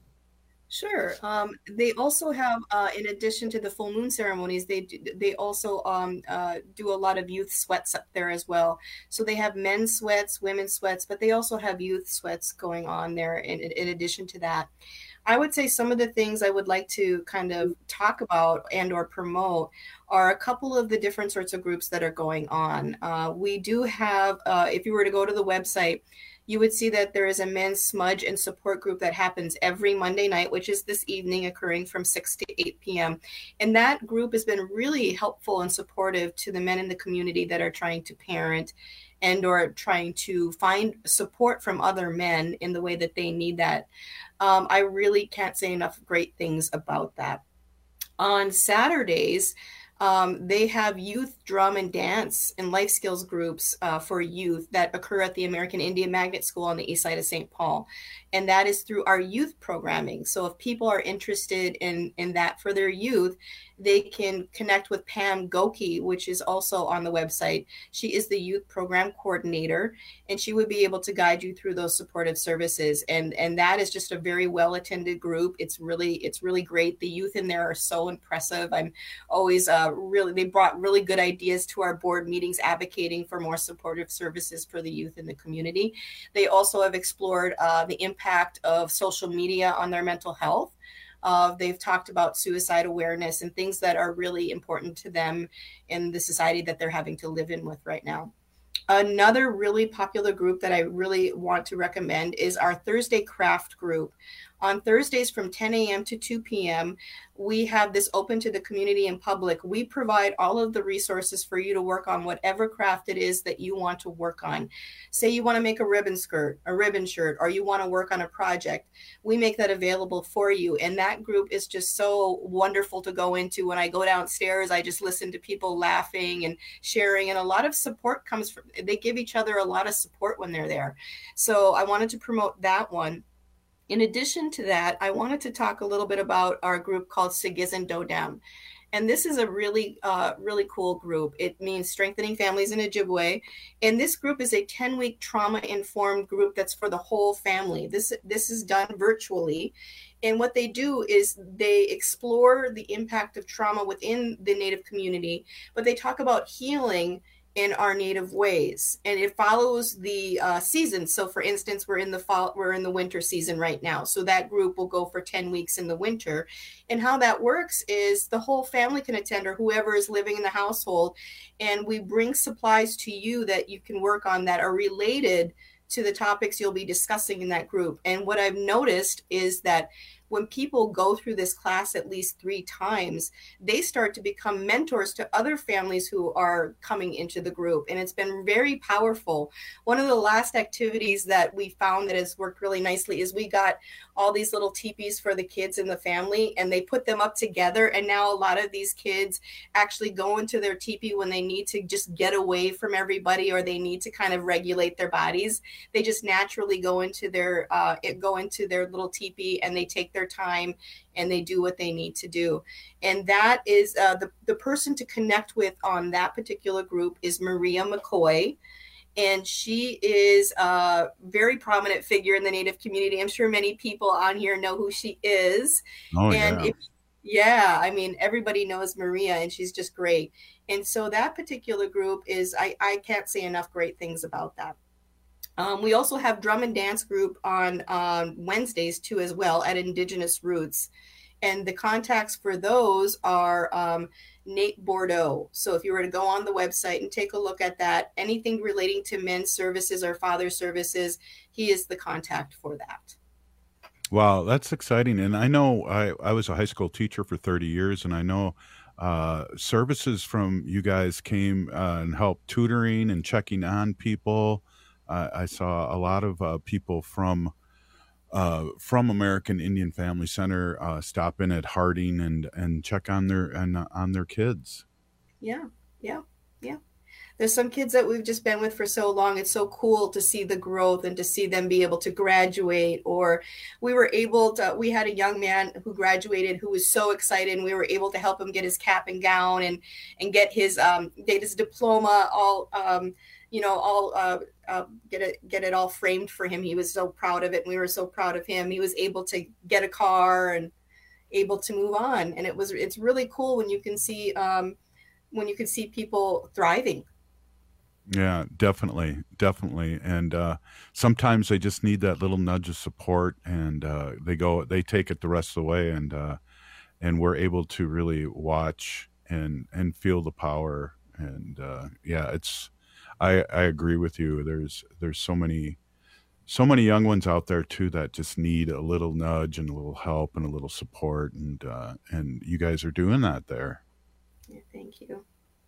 Sure. Um, they also have, uh, in addition to the full moon ceremonies, they do, they also um, uh, do a lot of youth sweats up there as well. So they have men's sweats, women's sweats, but they also have youth sweats going on there in, in addition to that. I would say some of the things I would like to kind of talk about and or promote are a couple of the different sorts of groups that are going on. Uh, we do have, uh, if you were to go to the website, you would see that there is a men's smudge and support group that happens every Monday night, which is this evening, occurring from six to eight p.m. And that group has been really helpful and supportive to the men in the community that are trying to parent and or trying to find support from other men in the way that they need that. Um, I really can't say enough great things about that. On Saturdays, Um, they have youth drum and dance and life skills groups uh, for youth that occur at the American Indian Magnet School on the east side of Saint Paul. And that is through our youth programming. So if people are interested in, in that for their youth, they can connect with Pam Goki, which is also on the website. She is the youth program coordinator, and she would be able to guide you through those supportive services. And, and that is just a very well-attended group. It's really, it's really great. The youth in there are so impressive. I'm always uh, really, they brought really good ideas to our board meetings advocating for more supportive services for the youth in the community. They also have explored uh, the impact of social media on their mental health. Uh, they've talked about suicide awareness and things that are really important to them in the society that they're having to live in with right now. Another really popular group that I really want to recommend is our Thursday craft group. On Thursdays from ten a.m. to two p.m., we have this open to the community and public. We provide all of the resources for you to work on whatever craft it is that you want to work on. Say you want to make a ribbon skirt, a ribbon shirt, or you want to work on a project. We make that available for you. And that group is just so wonderful to go into. When I go downstairs, I just listen to people laughing and sharing. And a lot of support comes from, they give each other a lot of support when they're there. So I wanted to promote that one. In addition to that, I wanted to talk a little bit about our group called Sigizin Dodem. And this is a really, uh, really cool group. It means Strengthening Families in Ojibwe. And this group is a ten-week trauma-informed group that's for the whole family. This, this is done virtually. And what they do is they explore the impact of trauma within the Native community, but they talk about healing in our native ways, and it follows the uh, season. So for instance, we're in the fall, we're in the winter season right now. So that group will go for ten weeks in the winter. And how that works is the whole family can attend, or whoever is living in the household. And we bring supplies to you that you can work on that are related to the topics you'll be discussing in that group. And what I've noticed is that when people go through this class at least three times, they start to become mentors to other families who are coming into the group. And it's been very powerful. One of the last activities that we found that has worked really nicely is we got all these little teepees for the kids in the family, and they put them up together. And now a lot of these kids actually go into their teepee when they need to just get away from everybody, or they need to kind of regulate their bodies. They just naturally go into their uh, go into their little teepee, and they take their their time and they do what they need to do. And that is uh, the, the person to connect with on that particular group is Maria McCoy. And she is a very prominent figure in the Native community. I'm sure many people on here know who she is. Oh, and yeah. If, yeah, I mean, everybody knows Maria, and she's just great. And so that particular group is, I, I can't say enough great things about that. Um, we also have drum and dance group on um, Wednesdays too, as well, at Indigenous Roots. And the contacts for those are um, Nate Bordeaux. So if you were to go on the website and take a look at that, anything relating to men's services or father services, he is the contact for that. Wow, that's exciting. And I know I, I was a high school teacher for thirty years, and I know uh, services from you guys came uh, and helped tutoring and checking on people. Uh, I saw a lot of uh, people from uh, from American Indian Family Center uh, stop in at Harding and, and check on their and uh, on their kids. Yeah, yeah, yeah. There's some kids that we've just been with for so long. It's so cool to see the growth and to see them be able to graduate. Or we were able to, we had a young man who graduated who was so excited, and we were able to help him get his cap and gown and, and get his, um, get his diploma all, um, you know, all, uh, uh, get it, get it all framed for him. He was so proud of it. And we were so proud of him. He was able to get a car and able to move on. And it was, it's really cool when you can see, um, when you can see people thriving. Yeah, definitely, definitely. And uh, sometimes they just need that little nudge of support, and uh, they go, they take it the rest of the way, and uh, and we're able to really watch and and feel the power. And uh, yeah, it's, I I agree with you. There's there's so many so many young ones out there too that just need a little nudge and a little help and a little support, and uh, and you guys are doing that there. Yeah, thank you.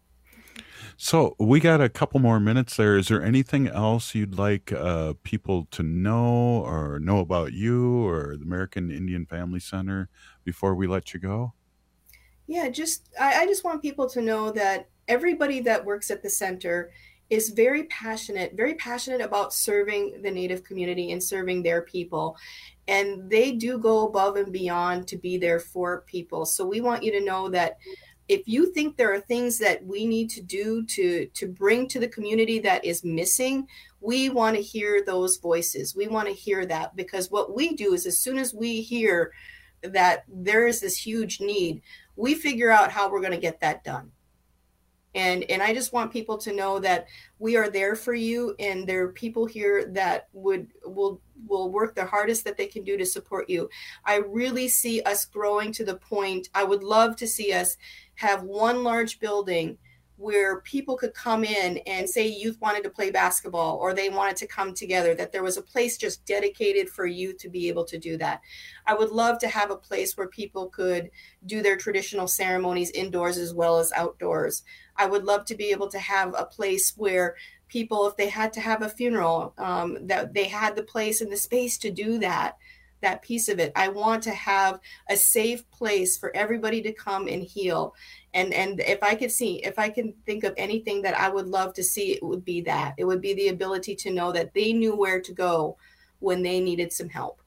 So we got a couple more minutes there. Is there anything else you'd like uh, people to know or know about you or the American Indian Family Center before we let you go? Yeah, just I, I just want people to know that everybody that works at the center is very passionate, very passionate about serving the Native community and serving their people. And they do go above and beyond to be there for people. So we want you to know that if you think there are things that we need to do to, to bring to the community that is missing, we want to hear those voices. We want to hear that, because what we do is as soon as we hear that there is this huge need, we figure out how we're going to get that done. And and I just want people to know that we are there for you, and there are people here that would will will work the hardest that they can do to support you. I really see us growing to the point, I would love to see us have one large building where people could come in and say youth wanted to play basketball or they wanted to come together, that there was a place just dedicated for youth to be able to do that. I would love to have a place where people could do their traditional ceremonies indoors as well as outdoors. I would love to be able to have a place where people, if they had to have a funeral, um, that they had the place and the space to do that, that piece of it. I want to have a safe place for everybody to come and heal. And and if I could see, if I can think of anything that I would love to see, it would be that. It would be the ability to know that they knew where to go when they needed some help.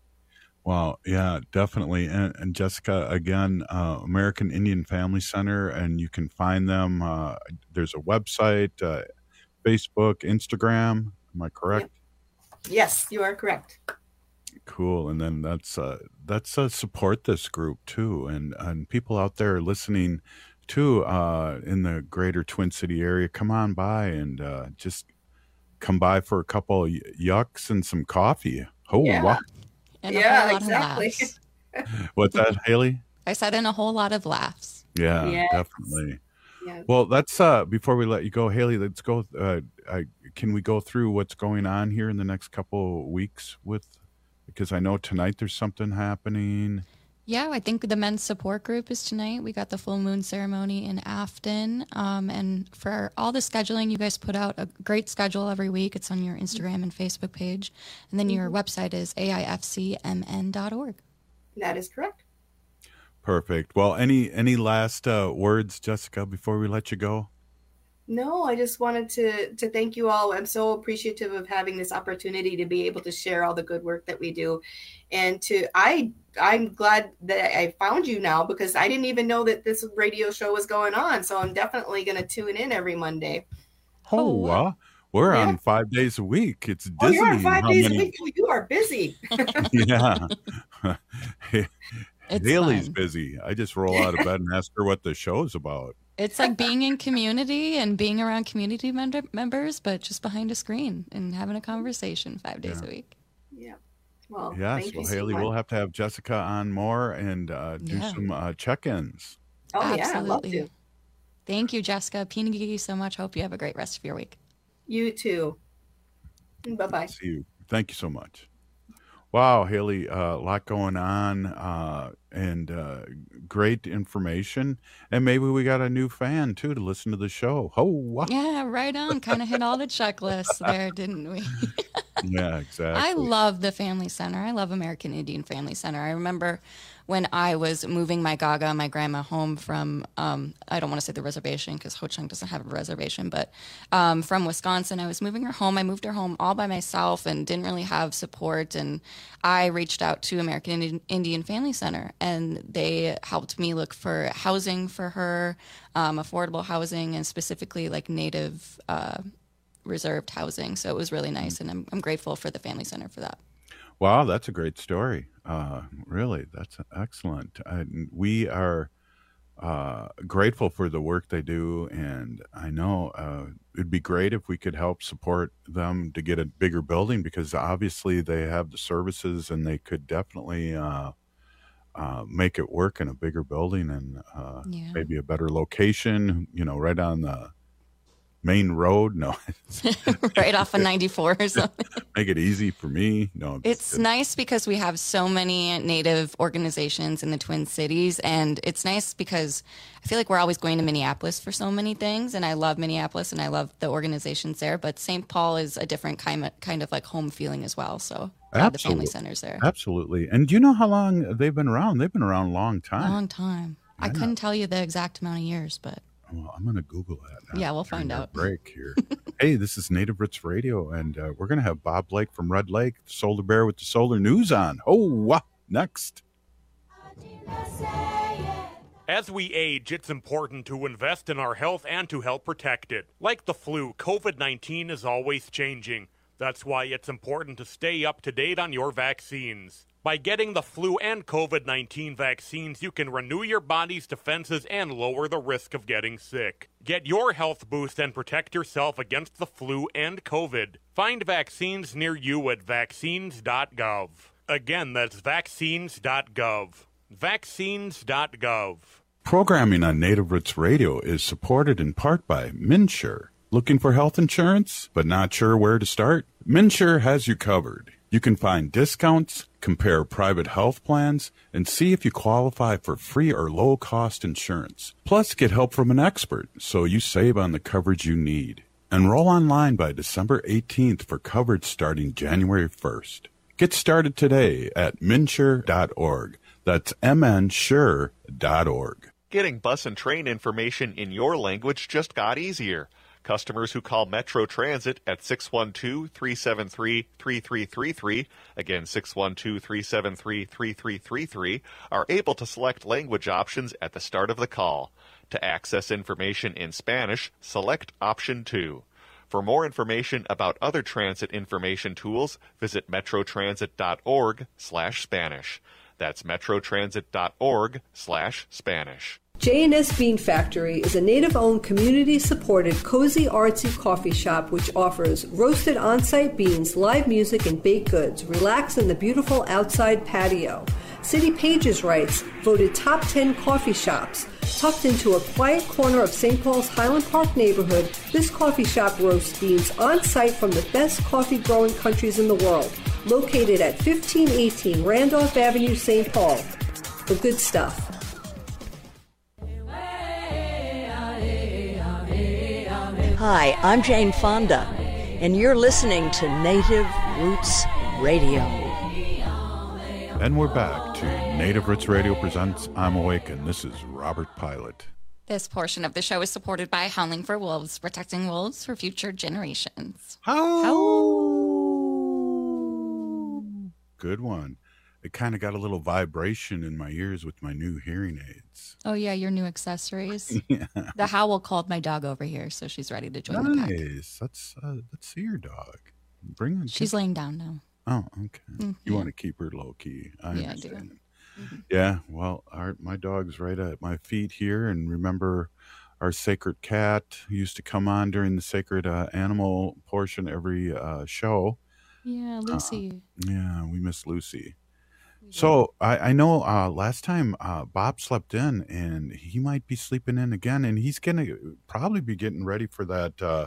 Wow. Yeah, definitely. And, and Jessica, again, uh, American Indian Family Center, and you can find them. Uh, there's a website, uh, Facebook, Instagram. Am I correct? Yes, you are correct. Cool. And then that's uh, that's uh, support this group too, and and people out there listening too uh, in the greater Twin City area. Come on by and uh, just come by for a couple of yucks and some coffee. Oh, Yeah. wow. And a Yeah, whole lot exactly. of laughs. What's that, Haley? I said, and a whole lot of laughs. Yeah, Yes. definitely. Yeah. Well, that's uh before we let you go, Haley, let's go. Uh, I, can we go through what's going on here in the next couple of weeks with? Because I know tonight there's something happening. Yeah, I think the men's support group is tonight. We got the full moon ceremony in Afton. Um, and for all the scheduling, you guys put out a great schedule every week. It's on your Instagram and Facebook page. And then your website is A I F C M N dot org. That is correct. Perfect. Well, any any last uh, words, Jessica, before we let you go? No, I just wanted to to thank you all. I'm so appreciative of having this opportunity to be able to share all the good work that we do. And to I I'm glad that I found you now, because I didn't even know that this radio show was going on. So I'm definitely going to tune in every Monday. Oh, wow. We're Yeah. on five days a week. It's Oh, dizzying. you're on five how days many- a week. Oh, you are busy. Yeah. It's Haley's fun. busy. I just roll out of bed and ask her what the show's about. It's like being in community and being around community member- members, but just behind a screen and having a conversation five days Yeah. a week. Yeah. Well, Yes. thank Well, you so Haley, much. we'll have to have Jessica on more and uh, do Yeah. some uh, check-ins. Oh, yeah, I'd love Absolutely. to. Thank you, Jessica. Peanut Geeky, so much. Hope you have a great rest of your week. You too. Bye-bye. See you. Thank you so much. Wow, Haley, a uh, lot going on uh, and uh, great information. And maybe we got a new fan, too, to listen to the show. Oh, wow. Yeah, right on. Kind of hit all the checklists there, didn't we? Yeah, exactly. I love the Family Center. I love American Indian Family Center. I remember when I was moving my Gaga and my grandma home from, um, I don't want to say the reservation because Ho Chunk doesn't have a reservation, but um, from Wisconsin, I was moving her home. I moved her home all by myself and didn't really have support. And I reached out to American Indian, Indian Family Center, and they helped me look for housing for her, um, affordable housing, and specifically like Native uh, reserved housing. So it was really nice, and I'm, I'm grateful for the Family Center for that. Wow, that's a great story. Uh, really, that's excellent. And we are uh, grateful for the work they do. And I know uh, it'd be great if we could help support them to get a bigger building, because obviously they have the services and they could definitely uh, uh, make it work in a bigger building and uh, Yeah. maybe a better location, you know, right on the main road. No, Right off of ninety-four or something. make it easy for me. No, I'm just It's kidding. nice because we have so many Native organizations in the Twin Cities, and it's nice because I feel like we're always going to Minneapolis for so many things, and I love Minneapolis and I love the organizations there, but Saint Paul is a different kind of, kind of like home feeling as well, so glad the Family Absolutely. Center's there. Absolutely. And do you know how long they've been around? They've been around a long time. Long time. I Yeah. couldn't tell you the exact amount of years, but Well, I'm going to Google that now. Yeah, we'll during find our out. Break here. Hey, this is Native Roots Radio, and uh, we're going to have Bob Blake from Red Lake, the Solar Bear with the Solar News on. Oh, wow. Next. As we age, it's important to invest in our health and to help protect it. Like the flu, COVID nineteen is always changing. That's why it's important to stay up to date on your vaccines. By getting the flu and COVID nineteen vaccines, you can renew your body's defenses and lower the risk of getting sick. Get your health boost and protect yourself against the flu and COVID. Find vaccines near you at vaccines dot gov. Again, that's vaccines dot gov. vaccines dot gov. Programming on Native Roots Radio is supported in part by MNsure. Looking for health insurance, but not sure where to start? MNsure has you covered. You can find discounts, compare private health plans, and see if you qualify for free or low-cost insurance. Plus, get help from an expert so you save on the coverage you need. Enroll online by December eighteenth for coverage starting January first. Get started today at mnsure dot org. That's m n sure dot org. Getting bus and train information in your language just got easier. Customers who call Metro Transit at six one two, three seven three, three three three three, again six one two, three seven three, three three three three, are able to select language options at the start of the call. To access information in Spanish, select option two. For more information about other transit information tools, visit metrotransit dot org slash Spanish. That's metrotransit dot org slash Spanish. J and S Bean Factory is a native-owned, community-supported, cozy, artsy coffee shop which offers roasted on-site beans, live music, and baked goods. Relax in the beautiful outside patio. City Pages writes, voted top ten coffee shops. Tucked into a quiet corner of Saint Paul's Highland Park neighborhood, this coffee shop roasts beans on-site from the best coffee-growing countries in the world. Located at fifteen eighteen Randolph Avenue, Saint Paul. The good stuff. Hi, I'm Jane Fonda, and you're listening to Native Roots Radio. And we're back to Native Roots Radio presents I'm Awake, and this is Robert Pilot. This portion of the show is supported by Howling for Wolves, protecting wolves for future generations. How? Good one. It kind of got a little vibration in my ears with my new hearing aids. Oh, yeah, your new accessories. Yeah. The Howl called my dog over here, so she's ready to join the pack. Nice. Let's, uh, let's see your dog. Bring her. She's laying down now. Oh, okay. Mm, You yeah. want to keep her low key. I Yeah, I do. understand. Yeah, well, our, my dog's right at my feet here. And remember, our sacred cat used to come on during the sacred uh, animal portion every uh, show. Yeah, Lucy. Uh, yeah, we miss Lucy. So I, I know uh, last time uh, Bob slept in, and he might be sleeping in again, and he's going to probably be getting ready for that uh,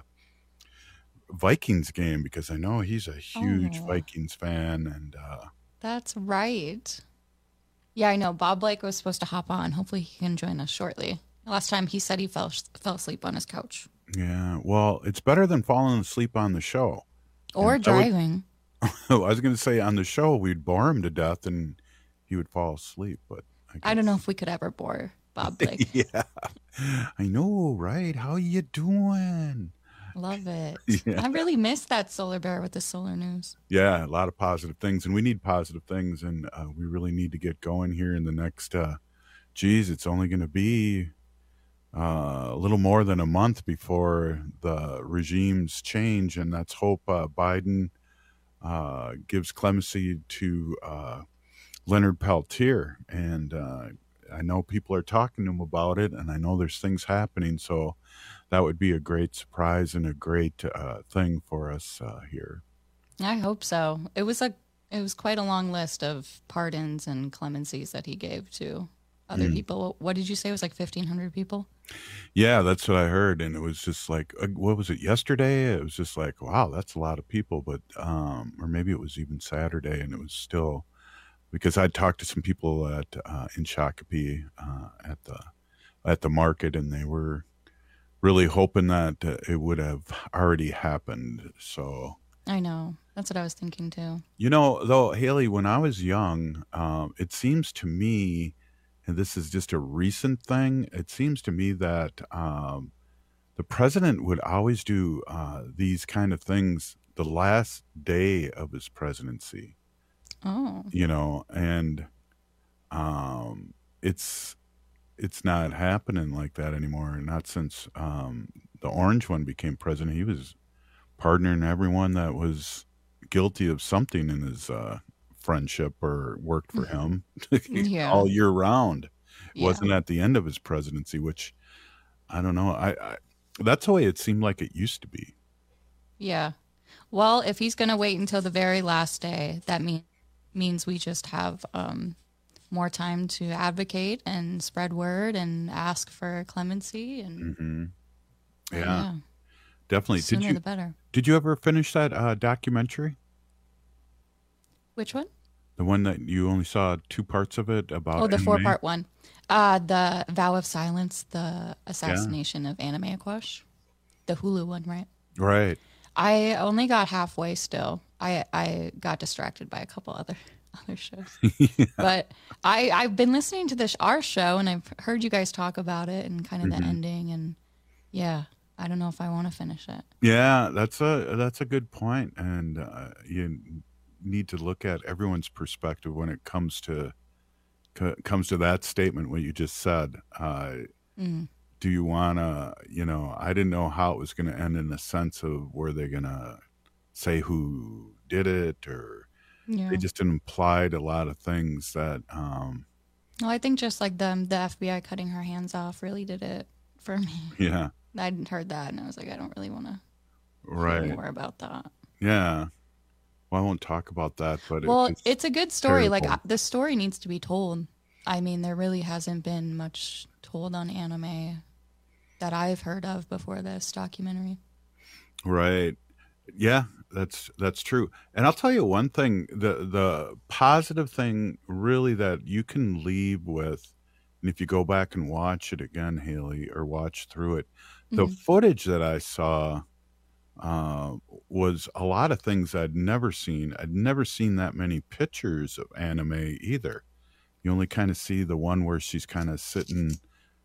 Vikings game, because I know he's a huge Oh. Vikings fan. And uh, That's right. Yeah, I know. Bob Blake was supposed to hop on. Hopefully he can join us shortly. Last time he said he fell fell asleep on his couch. yeah, well, it's better than falling asleep on the show. Or And I would- driving. I was going to say on the show we'd bore him to death and he would fall asleep, but I don't know if we could ever bore Bob Blake. yeah, I know, right? How you doing? Love it. Yeah. I really missed that solar bear with the solar news. Yeah, a lot of positive things, and we need positive things, and uh, we really need to get going here in the next. Uh, geez, it's only going to be uh, a little more than a month before the regimes change, and let's hope uh, Biden uh, gives clemency to uh, Leonard Peltier, and uh, I know people are talking to him about it, and I know there's things happening, so that would be a great surprise and a great uh, thing for us uh, here. I hope so. It was a it was quite a long list of pardons and clemencies that he gave to other Mm. people. What did you say? It was like fifteen hundred people? Yeah, that's what I heard, and it was just like, uh, what was it, yesterday? It was just like, wow, that's a lot of people, but um, or maybe it was even Saturday, and it was still, because I talked to some people at uh, in Shakopee uh, at the at the market, and they were really hoping that uh, it would have already happened. So, I know. That's what I was thinking too. you know, though, Haley, when I was young, um, it seems to me, and this is just a recent thing, it seems to me that um, the president would always do uh, these kind of things the last day of his presidency, Oh. you know, and um, it's it's not happening like that anymore. Not since um, the orange one became president. He was pardoning everyone that was guilty of something in his uh, friendship or worked for him Yeah. all year round. It Yeah. wasn't at the end of his presidency, which I don't know. I, I that's the way it seemed like it used to be. Yeah. Well, if he's going to wait until the very last day, that mean, means we just have um, more time to advocate and spread word and ask for clemency. And hmm Yeah, yeah. definitely. Sooner did you the better. Did you ever finish that uh, documentary? Which one? The one that you only saw two parts of it about? Oh, the anime? four part one. Uh, the Vow of Silence, the assassination of Anime Aquash. The Hulu one, right? Right. I only got halfway still. I I got distracted by a couple other other shows. But I I've been listening to this our show, and I've heard you guys talk about it and kind of Mhm. the ending, and yeah, I don't know if I want to finish it. Yeah, that's a that's a good point, and uh, you need to look at everyone's perspective when it comes to co- comes to that statement. What you just said. Uh, Mm. do you want to? You know, I didn't know how it was going to end in the sense of were they going to say who did it, or Yeah. they just implied a lot of things that. Um, Well, I think just like the the F B I cutting her hands off really did it for me. Yeah. I'd heard that, and I was like, I don't really want to Right. hear more about that. Yeah. Well, I won't talk about that, but Well, it, it's a good story. Like terrible. uh, the story needs to be told. I mean, there really hasn't been much told on anime that I've heard of before this documentary. Right. Yeah, that's that's true. And I'll tell you one thing, the the positive thing really that you can leave with, and if you go back and watch it again, Haley, or watch through it, the Mhm. footage that I saw uh, was a lot of things I'd never seen. I'd never seen that many pictures of anime either. You only kind of see the one where she's kind of sitting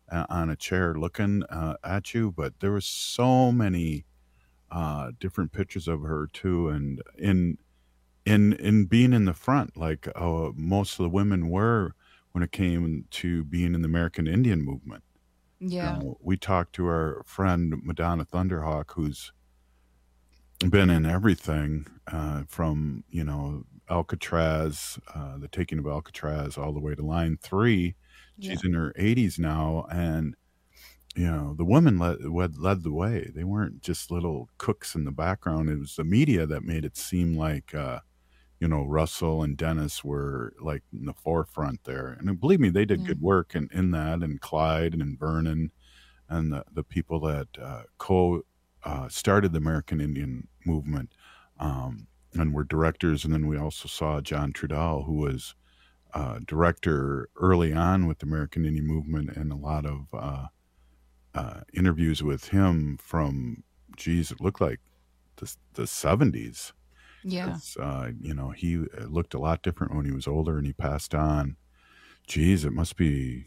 uh, on a chair looking uh, at you. But there was so many uh, different pictures of her too, and in in in being in the front, like uh, most of the women were when it came to being in the American Indian movement. Yeah. You know, we talked to our friend Madonna Thunderhawk, who's been in everything uh, from, you know, Alcatraz, uh, the taking of Alcatraz, all the way to Line Three. She's Yeah. in her eighties now, and you know the women led, led led the way. They weren't just little cooks in the background. It was the media that made it seem like, uh, you know, Russell and Dennis were like in the forefront there. And believe me, they did Yeah. good work in, in that, and Clyde and Vernon and the, the people that uh, co uh, started the American Indian movement um, and were directors. And then we also saw John Trudell, who was uh, director early on with the American Indian movement, and a lot of uh, uh, interviews with him from, geez, it looked like the, the seventies. Yeah. It's, uh, you know, he looked a lot different when he was older, and he passed on. Geez, it must be,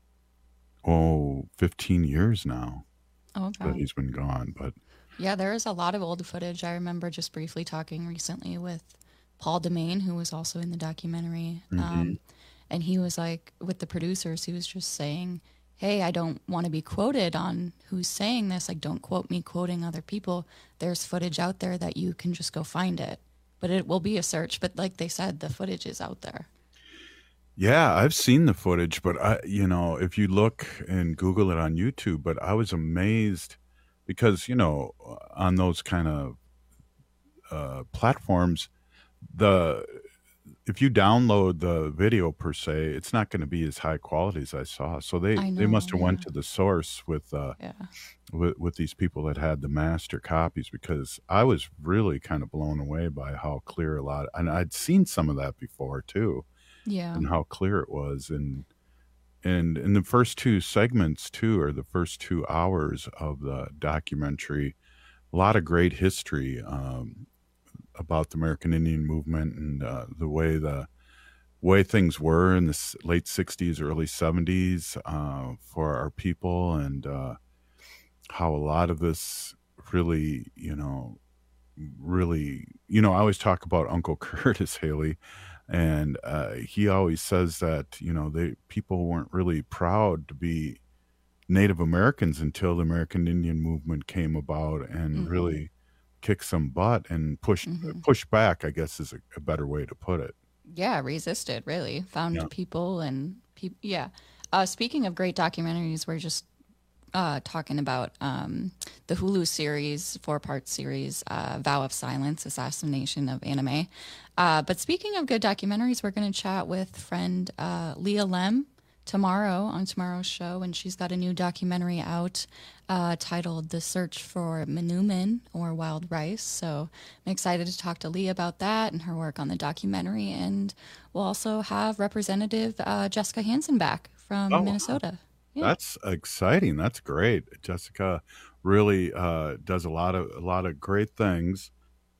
oh, fifteen years now Oh, that wow. he's been gone. But Yeah, there is a lot of old footage. I remember just briefly talking recently with Paul Demain, who was also in the documentary. Mhm. Um, and he was like, with the producers, he was just saying, hey, I don't want to be quoted on who's saying this. Like, don't quote me quoting other people. There's footage out there that you can just go find it. But it will be a search. But like they said, the footage is out there. yeah, I've seen the footage, but I, you know, if you look and Google it on YouTube, but I was amazed because, you know, on those kind of uh, platforms, the if you download the video per se, it's not going to be as high quality as I saw. So they, I they must know, have went yeah. to the source with, uh, Yeah. with with these people that had the master copies, because I was really kind of blown away by how clear a lot, and I'd seen some of that before too, Yeah. and how clear it was. And and in the first two segments too, or the first two hours of the documentary, a lot of great history um, about the American Indian movement, and uh, the way the way things were in the s- late sixties, early seventies uh, for our people, and uh, how a lot of this really, you know, really, you know, I always talk about Uncle Curtis Haley, and uh, he always says that, you know, they people weren't really proud to be Native Americans until the American Indian movement came about and Mhm. really kicked some butt and pushed Mhm. pushed back, I guess is a, a better way to put it. Yeah, resisted, really. Found Yeah. people and people. Yeah. Uh, speaking of great documentaries, we're just uh, talking about um, the Hulu series, four part series, uh, Vow of Silence, Assassination of Anime. Uh, but speaking of good documentaries, we're going to chat with friend uh, Leah Lem tomorrow on tomorrow's show, and she's got a new documentary out uh, titled The Search for Menumin, or Wild Rice. So I'm excited to talk to Leah about that and her work on the documentary. And we'll also have Representative uh, Jessica Hansen back from Oh, wow. Minnesota. Yeah. That's exciting. That's great. Jessica really uh, does a lot of a lot of great things,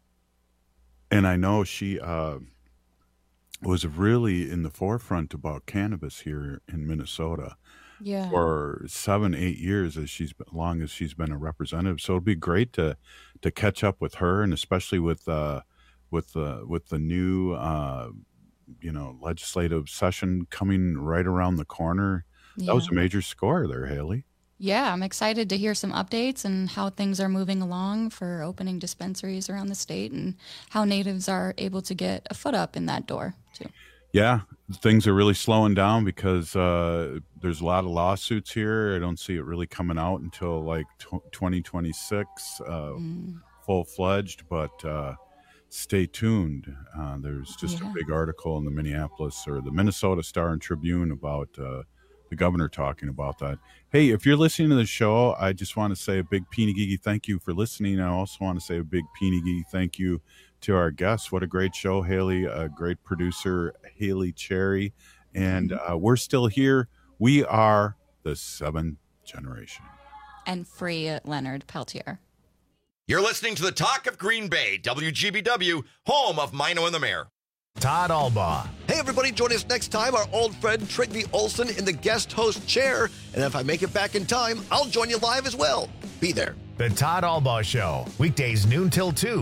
and I know she uh, was really in the forefront about cannabis here in Minnesota Yeah. for seven, eight years as she's been, long as she's been a representative. So it'd be great to to catch up with her, and especially with uh, with the with the new uh, you know legislative session coming right around the corner. That was Yeah. a major score there, Haley. Yeah, I'm excited to hear some updates and how things are moving along for opening dispensaries around the state and how natives are able to get a foot up in that door, too. Yeah, things are really slowing down because uh, there's a lot of lawsuits here. I don't see it really coming out until like tw- twenty twenty-six, uh, Mm. full fledged. But uh, stay tuned. Uh, there's just Yeah. a big article in the Minneapolis or the Minnesota Star and Tribune about uh, the governor talking about that. Hey, if you're listening to the show, I just want to say a big Peenagigi thank you for listening. I also want to say a big Peenagigi thank you to our guests. What a great show, Haley, a great producer, Haley Cherry. And uh, we're still here. We are the seventh generation. And free Leonard Peltier. You're listening to the Talk of Green Bay, W G B W, home of Mino and the Mayor. Todd Albaugh. Hey, everybody, join us next time. Our old friend Trygve Olsen in the guest host chair. And if I make it back in time, I'll join you live as well. Be there. The Todd Albaugh Show, weekdays noon till two.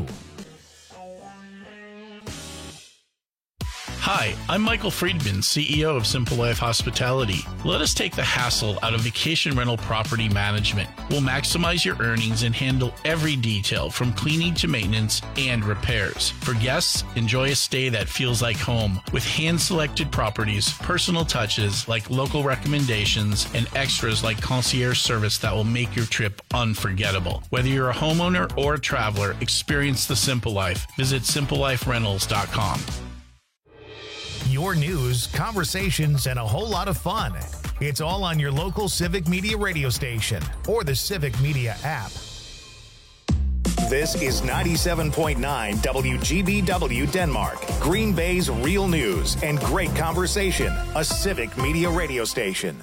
Hi, I'm Michael Friedman, C E O of Simple Life Hospitality. Let us take the hassle out of vacation rental property management. We'll maximize your earnings and handle every detail from cleaning to maintenance and repairs. For guests, enjoy a stay that feels like home with hand-selected properties, personal touches like local recommendations, and extras like concierge service that will make your trip unforgettable. Whether you're a homeowner or a traveler, experience the Simple Life. Visit simple life rentals dot com. Your news, conversations, and a whole lot of fun. It's all on your local Civic Media radio station or the Civic Media app. This is ninety-seven point nine W G B W Denmark, Green Bay's real news and great conversation, a Civic Media radio station.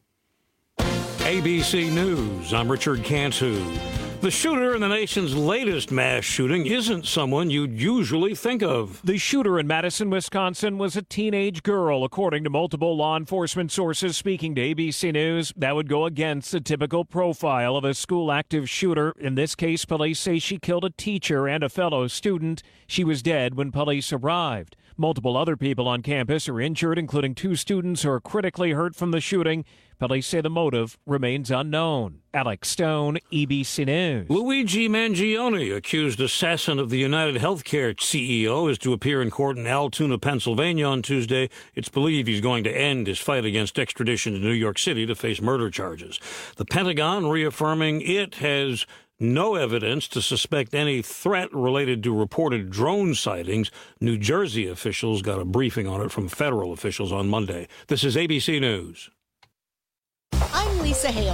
A B C News, I'm Richard Cantu. The shooter in the nation's latest mass shooting isn't someone you'd usually think of. The shooter in Madison, Wisconsin was a teenage girl, according to multiple law enforcement sources speaking to A B C News. That would go against the typical profile of a school active shooter. In this case, police say she killed a teacher and a fellow student. She was dead when police arrived. Multiple other people on campus are injured, including two students who are critically hurt from the shooting. Police say the motive remains unknown. Alex Stone, A B C News. Luigi Mangione, accused assassin of the United Healthcare C E O, is to appear in court in Altoona, Pennsylvania on Tuesday. It's believed he's going to end his fight against extradition to New York City to face murder charges. The Pentagon reaffirming it has no evidence to suspect any threat related to reported drone sightings. New Jersey officials got a briefing on it from federal officials on Monday. This is A B C News. I'm Lisa Hale.